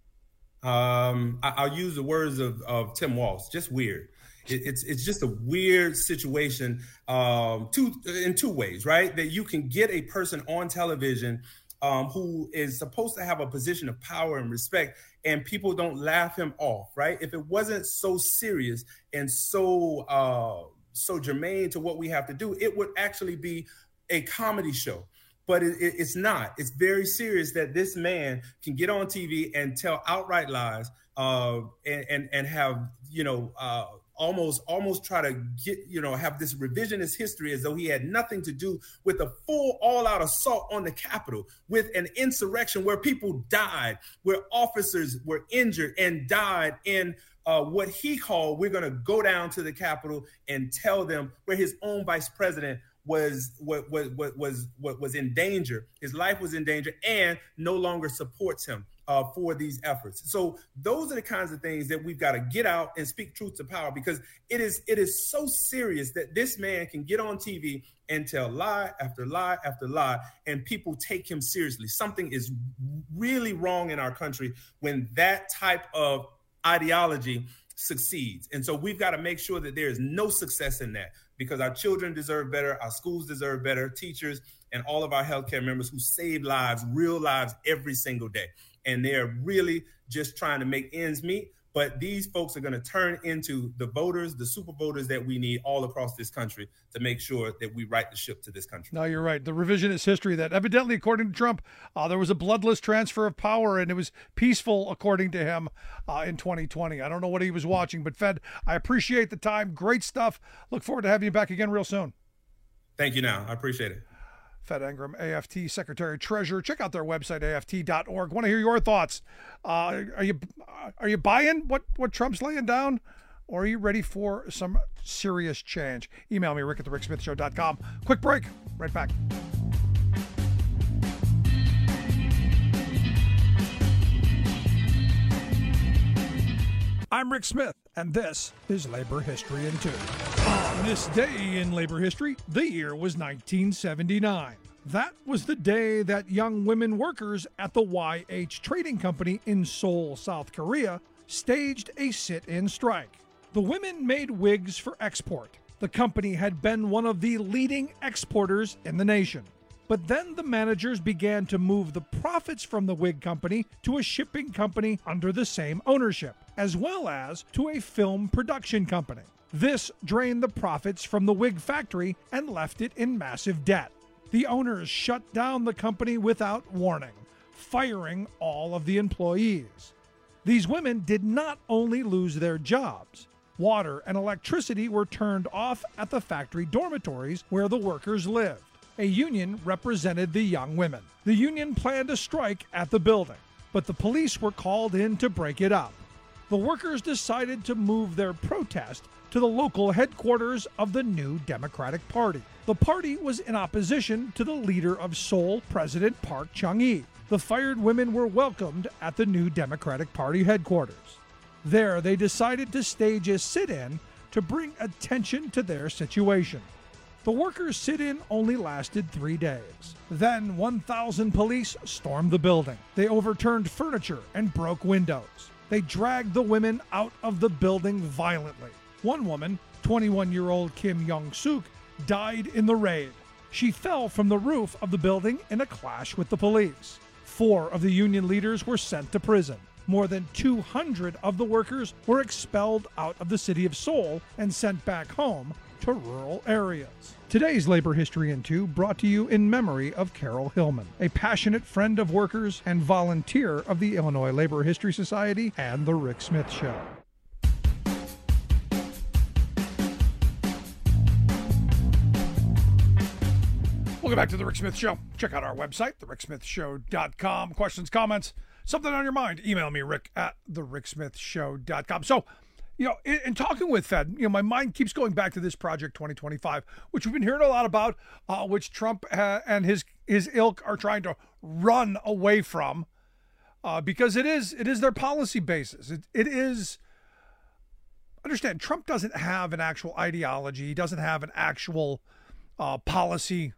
Q: Um, I, I'll use the words of, of Tim Walz, just weird. It, it's it's just a weird situation um, two, in two ways, right? That you can get a person on television um, who is supposed to have a position of power and respect, and people don't laugh him off, right? If it wasn't so serious and so uh, so germane to what we have to do, it would actually be a comedy show. But it, it, it's not. It's very serious that this man can get on T V and tell outright lies uh, and, and and have, you know, uh, almost almost try to get, you know, have this revisionist history as though he had nothing to do with a full all out assault on the Capitol, with an insurrection where people died, where officers were injured and died in uh, what he called, we're going to go down to the Capitol and tell them, where his own vice president was what was what was what was in danger. His life was in danger, and no longer supports him uh, for these efforts. So those are the kinds of things that we've got to get out and speak truth to power, because it is it is so serious that this man can get on T V and tell lie after lie after lie, and people take him seriously. Something is really wrong in our country when that type of ideology succeeds. And so we've got to make sure that there is no success in that, because our children deserve better, our schools deserve better, teachers and all of our healthcare members who save lives, real lives every single day. And they're really just trying to make ends meet. But these folks are going to turn into the voters, the super voters that we need all across this country to make sure that we right the ship to this country.
L: No, you're right. The revisionist history that evidently, according to Trump, uh, there was a bloodless transfer of power and it was peaceful, according to him, uh, in twenty twenty. I don't know what he was watching, but Fed, I appreciate the time. Great stuff. Look forward to having you back again real soon.
Q: Thank you now. I appreciate it.
L: Fed Ingram, A F T Secretary Treasurer. Check out their website, A F T dot org. Want to hear your thoughts. Uh, are you are you buying what, what Trump's laying down, or are you ready for some serious change? Email me, Rick at the Rick Smith Show dot com. Quick break. Right back. I'm Rick Smith, and this is Labor History in Two. On this day in labor history, the year was nineteen seventy-nine. That was the day that young women workers at the Y H Trading Company in Seoul, South Korea, staged a sit-in strike. The women made wigs for export. The company had been one of the leading exporters in the nation. But then the managers began to move the profits from the wig company to a shipping company under the same ownership, as well as to a film production company. This drained the profits from the wig factory and left it in massive debt. The owners shut down the company without warning, firing all of the employees. These women did not only lose their jobs. Water and electricity were turned off at the factory dormitories where the workers lived. A union represented the young women. The union planned a strike at the building, but the police were called in to break it up. The workers decided to move their protest to the local headquarters of the New Democratic Party. The party was in opposition to the leader of Seoul, President Park Chung-hee. The fired women were welcomed at the New Democratic Party headquarters. There, they decided to stage a sit-in to bring attention to their situation. The workers' sit-in only lasted three days. Then one thousand police stormed the building. They overturned furniture and broke windows. They dragged the women out of the building violently. One woman, twenty-one-year-old Kim Young-suk, died in the raid. She fell from the roof of the building in a clash with the police. Four of the union leaders were sent to prison. More than two hundred of the workers were expelled out of the city of Seoul and sent back home to rural areas. Today's Labor History in Two brought to you in memory of Carol Hillman, a passionate friend of workers and volunteer of the Illinois Labor History Society and The Rick Smith Show. Welcome back to The Rick Smith Show. Check out our website, the rick smith show dot com. Questions, comments, something on your mind, email me, Rick at the rick smith show dot com. So, you know, in, in talking with Fed, you know, my mind keeps going back to this Project twenty twenty-five, which we've been hearing a lot about, uh, which Trump uh, and his his ilk are trying to run away from, uh, because it is it is their policy basis. It it is. Understand, Trump doesn't have an actual ideology. He doesn't have an actual uh, policy.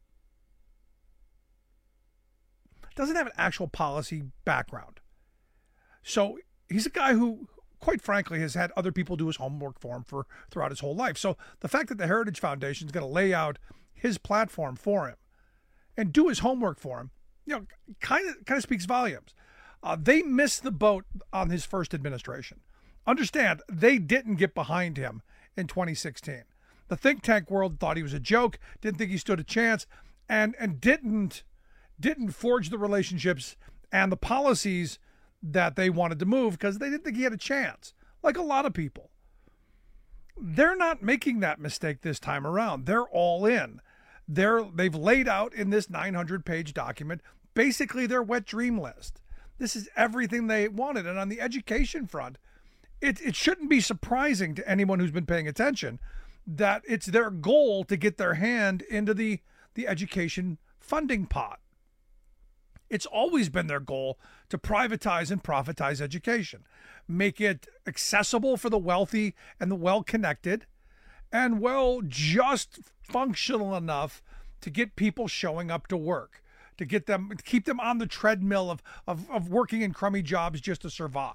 L: Doesn't have an actual policy background. So he's a guy who, quite frankly, has had other people do his homework for him for throughout his whole life. So the fact that the Heritage Foundation is going to lay out his platform for him and do his homework for him, you know, kind of kind of speaks volumes. Uh, they missed the boat on his first administration. Understand, they didn't get behind him in twenty sixteen. The think tank world thought he was a joke, didn't think he stood a chance, and and didn't didn't forge the relationships and the policies that they wanted to move because they didn't think he had a chance, like a lot of people. They're not making that mistake this time around. They're all in. They're, they've laid out in this nine hundred page document basically their wet dream list. This is everything they wanted. And on the education front, it, it shouldn't be surprising to anyone who's been paying attention that it's their goal to get their hand into the, the education funding pot. It's always been their goal to privatize and profitize education, make it accessible for the wealthy and the well-connected, and, well, just functional enough to get people showing up to work, to get them, to keep them on the treadmill of, of, of working in crummy jobs just to survive,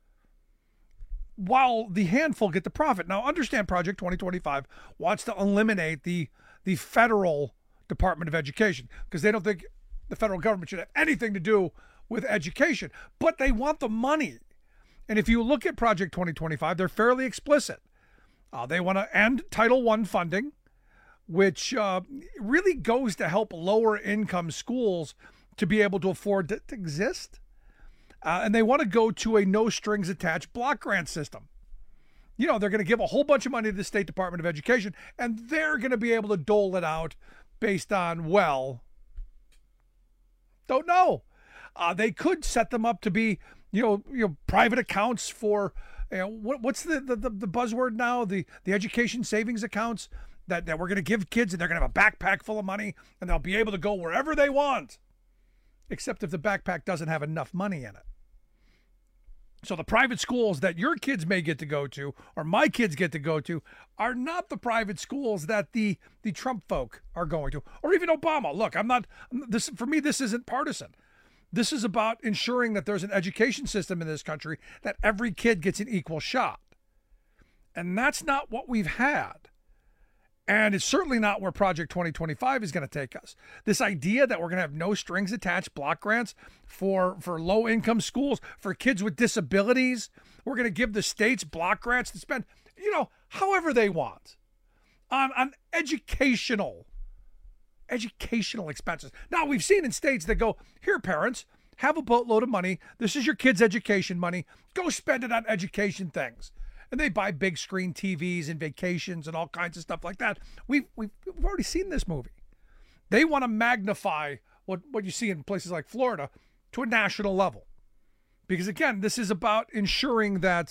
L: while the handful get the profit. Now, understand Project twenty twenty-five wants to eliminate the, the federal Department of Education because they don't think the federal government should have anything to do with education, but they want the money. And if you look at Project twenty twenty-five, they're fairly explicit. Uh, they want to end Title one funding, which uh, really goes to help lower income schools to be able to afford to, to exist. Uh, and they want to go to a no strings attached block grant system. You know, they're going to give a whole bunch of money to the State Department of Education, and they're going to be able to dole it out based on, well, don't know. Uh, they could set them up to be, you know, you know, private accounts for, you know, what, what's the, the, the buzzword now? The, the education savings accounts that, that we're going to give kids, and they're going to have a backpack full of money, and they'll be able to go wherever they want, except if the backpack doesn't have enough money in it. So the private schools that your kids may get to go to, or my kids get to go to, are not the private schools that the, the Trump folk are going to, or even Obama. Look, I'm not, this, for me, this isn't partisan. This is about ensuring that there's an education system in this country that every kid gets an equal shot. And that's not what we've had. And it's certainly not where Project twenty twenty-five is going to take us. This idea that we're going to have no strings attached block grants for, for low income schools, for kids with disabilities. We're going to give the states block grants to spend, you know, however they want on, on educational, educational expenses. Now, we've seen in states that go, here, parents, have a boatload of money. This is your kids' education money. Go spend it on education things. And they buy big screen T Vs and vacations and all kinds of stuff like that. We've, we've, we've already seen this movie. They want to magnify what, what you see in places like Florida to a national level. Because, again, this is about ensuring that,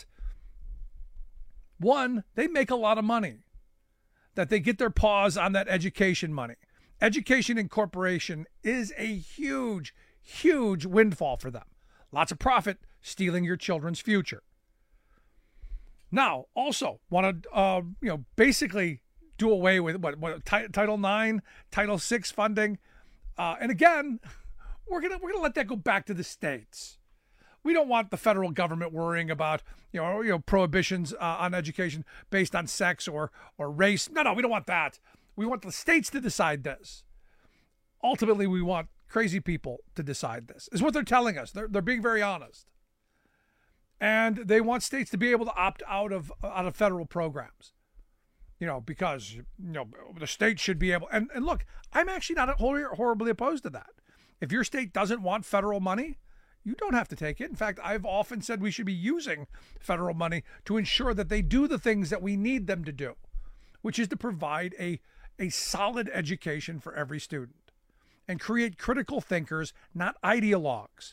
L: one, they make a lot of money, that they get their paws on that education money. Education incorporation is a huge, huge windfall for them. Lots of profit stealing your children's future. Now, also want to, uh, you know, basically do away with what, what t- Title nine, Title six funding, uh, and again, we're gonna we're gonna let that go back to the states. We don't want the federal government worrying about, you know, you know, prohibitions uh, on education based on sex or or race. No, no, we don't want that. We want the states to decide this. Ultimately, we want crazy people to decide this. Is what they're telling us. They're they're being very honest. And they want states to be able to opt out of out of federal programs, you know, because, you know, the state should be able. And, and look, I'm actually not horribly opposed to that. If your state doesn't want federal money, you don't have to take it. In fact, I've often said we should be using federal money to ensure that they do the things that we need them to do, which is to provide a, a solid education for every student and create critical thinkers, not ideologues.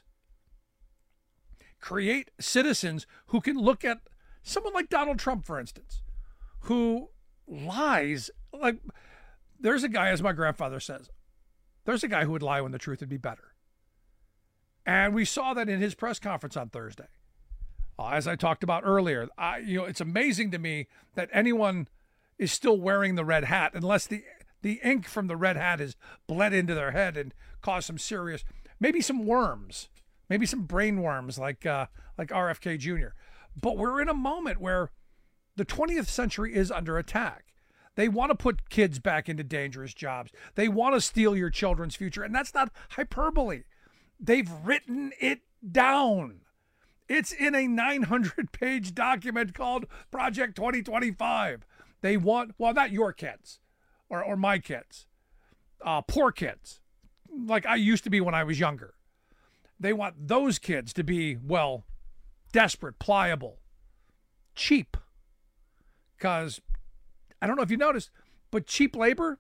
L: Create citizens who can look at someone like Donald Trump, for instance, who lies. Like, there's a guy, as my grandfather says, there's a guy who would lie when the truth would be better. And we saw that in his press conference on Thursday. Uh, as I talked about earlier, I, you know, it's amazing to me that anyone is still wearing the red hat unless the, the ink from the red hat has bled into their head and caused some serious, maybe some worms. Maybe some brain worms like uh, like R F K Junior But we're in a moment where the twentieth century is under attack. They want to put kids back into dangerous jobs. They want to steal your children's future. And that's not hyperbole. They've written it down. It's in a nine hundred page document called Project twenty twenty-five. They want, well, not your kids or, or my kids, uh, poor kids, like I used to be when I was younger. They want those kids to be, well, desperate, pliable, cheap. Because, I don't know if you noticed, but cheap labor,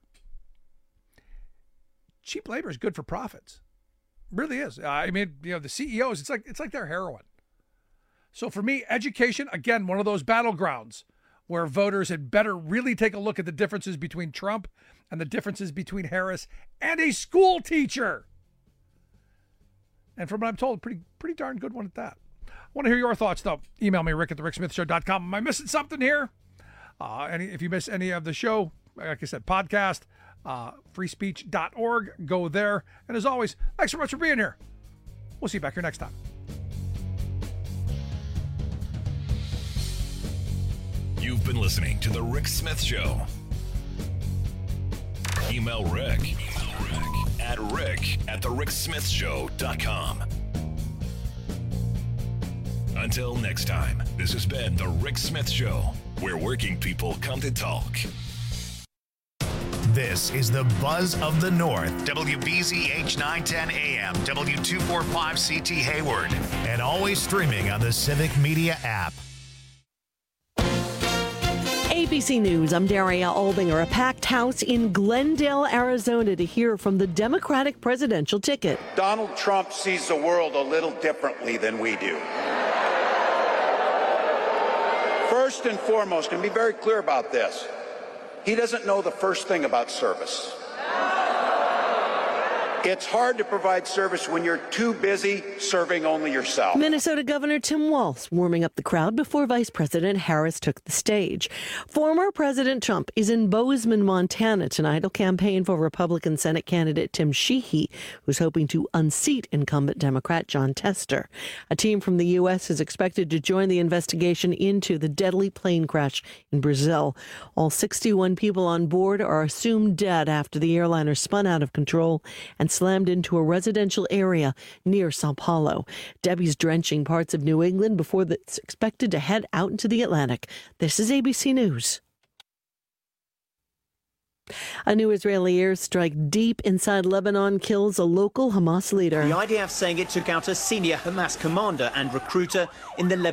L: cheap labor is good for profits. It really is. Uh, I mean, you know, the C E Os, it's like it's like their heroin. So for me, education, again, one of those battlegrounds where voters had better really take a look at the differences between Trump and the differences between Harris and a school teacher. And from what I'm told, pretty pretty darn good one at that. I want to hear your thoughts, though. Email me, rick at the rick smith show dot com. Am I missing something here? Uh, any, if you miss any of the show, like I said, podcast, uh, free speech dot org, go there. And as always, thanks so much for being here. We'll see you back here next time.
K: You've been listening to The Rick Smith Show. Email Rick, Email Rick at rick at the rick smith show dot com. Until next time, this has been The Rick Smith Show, where working people come to talk.
C: This is the Buzz of the North, W B Z H nine ten A M, W two forty-five C T Hayward, and always streaming on the Civic Media app.
R: A B C News, I'm Daria Aldinger. A packed house in Glendale, Arizona to hear from the Democratic presidential ticket.
S: Donald Trump sees the world a little differently than we do. First and foremost, and be very clear about this, he doesn't know the first thing about service. It's hard to provide service when you're too busy serving only yourself.
R: Minnesota Governor Tim Walz warming up the crowd before Vice President Harris took the stage. Former President Trump is in Bozeman, Montana tonight. He'll campaign for Republican Senate candidate Tim Sheehy, who's hoping to unseat incumbent Democrat John Tester. A team from the U S is expected to join the investigation into the deadly plane crash in Brazil. All sixty-one people on board are assumed dead after the airliner spun out of control and slammed into a residential area near Sao Paulo. Debbie's drenching parts of New England before it's expected to head out into the Atlantic. This is A B C News. A new Israeli airstrike deep inside Lebanon kills a local Hamas leader.
T: The I D F saying it took out a senior Hamas commander and recruiter in the Lebanon.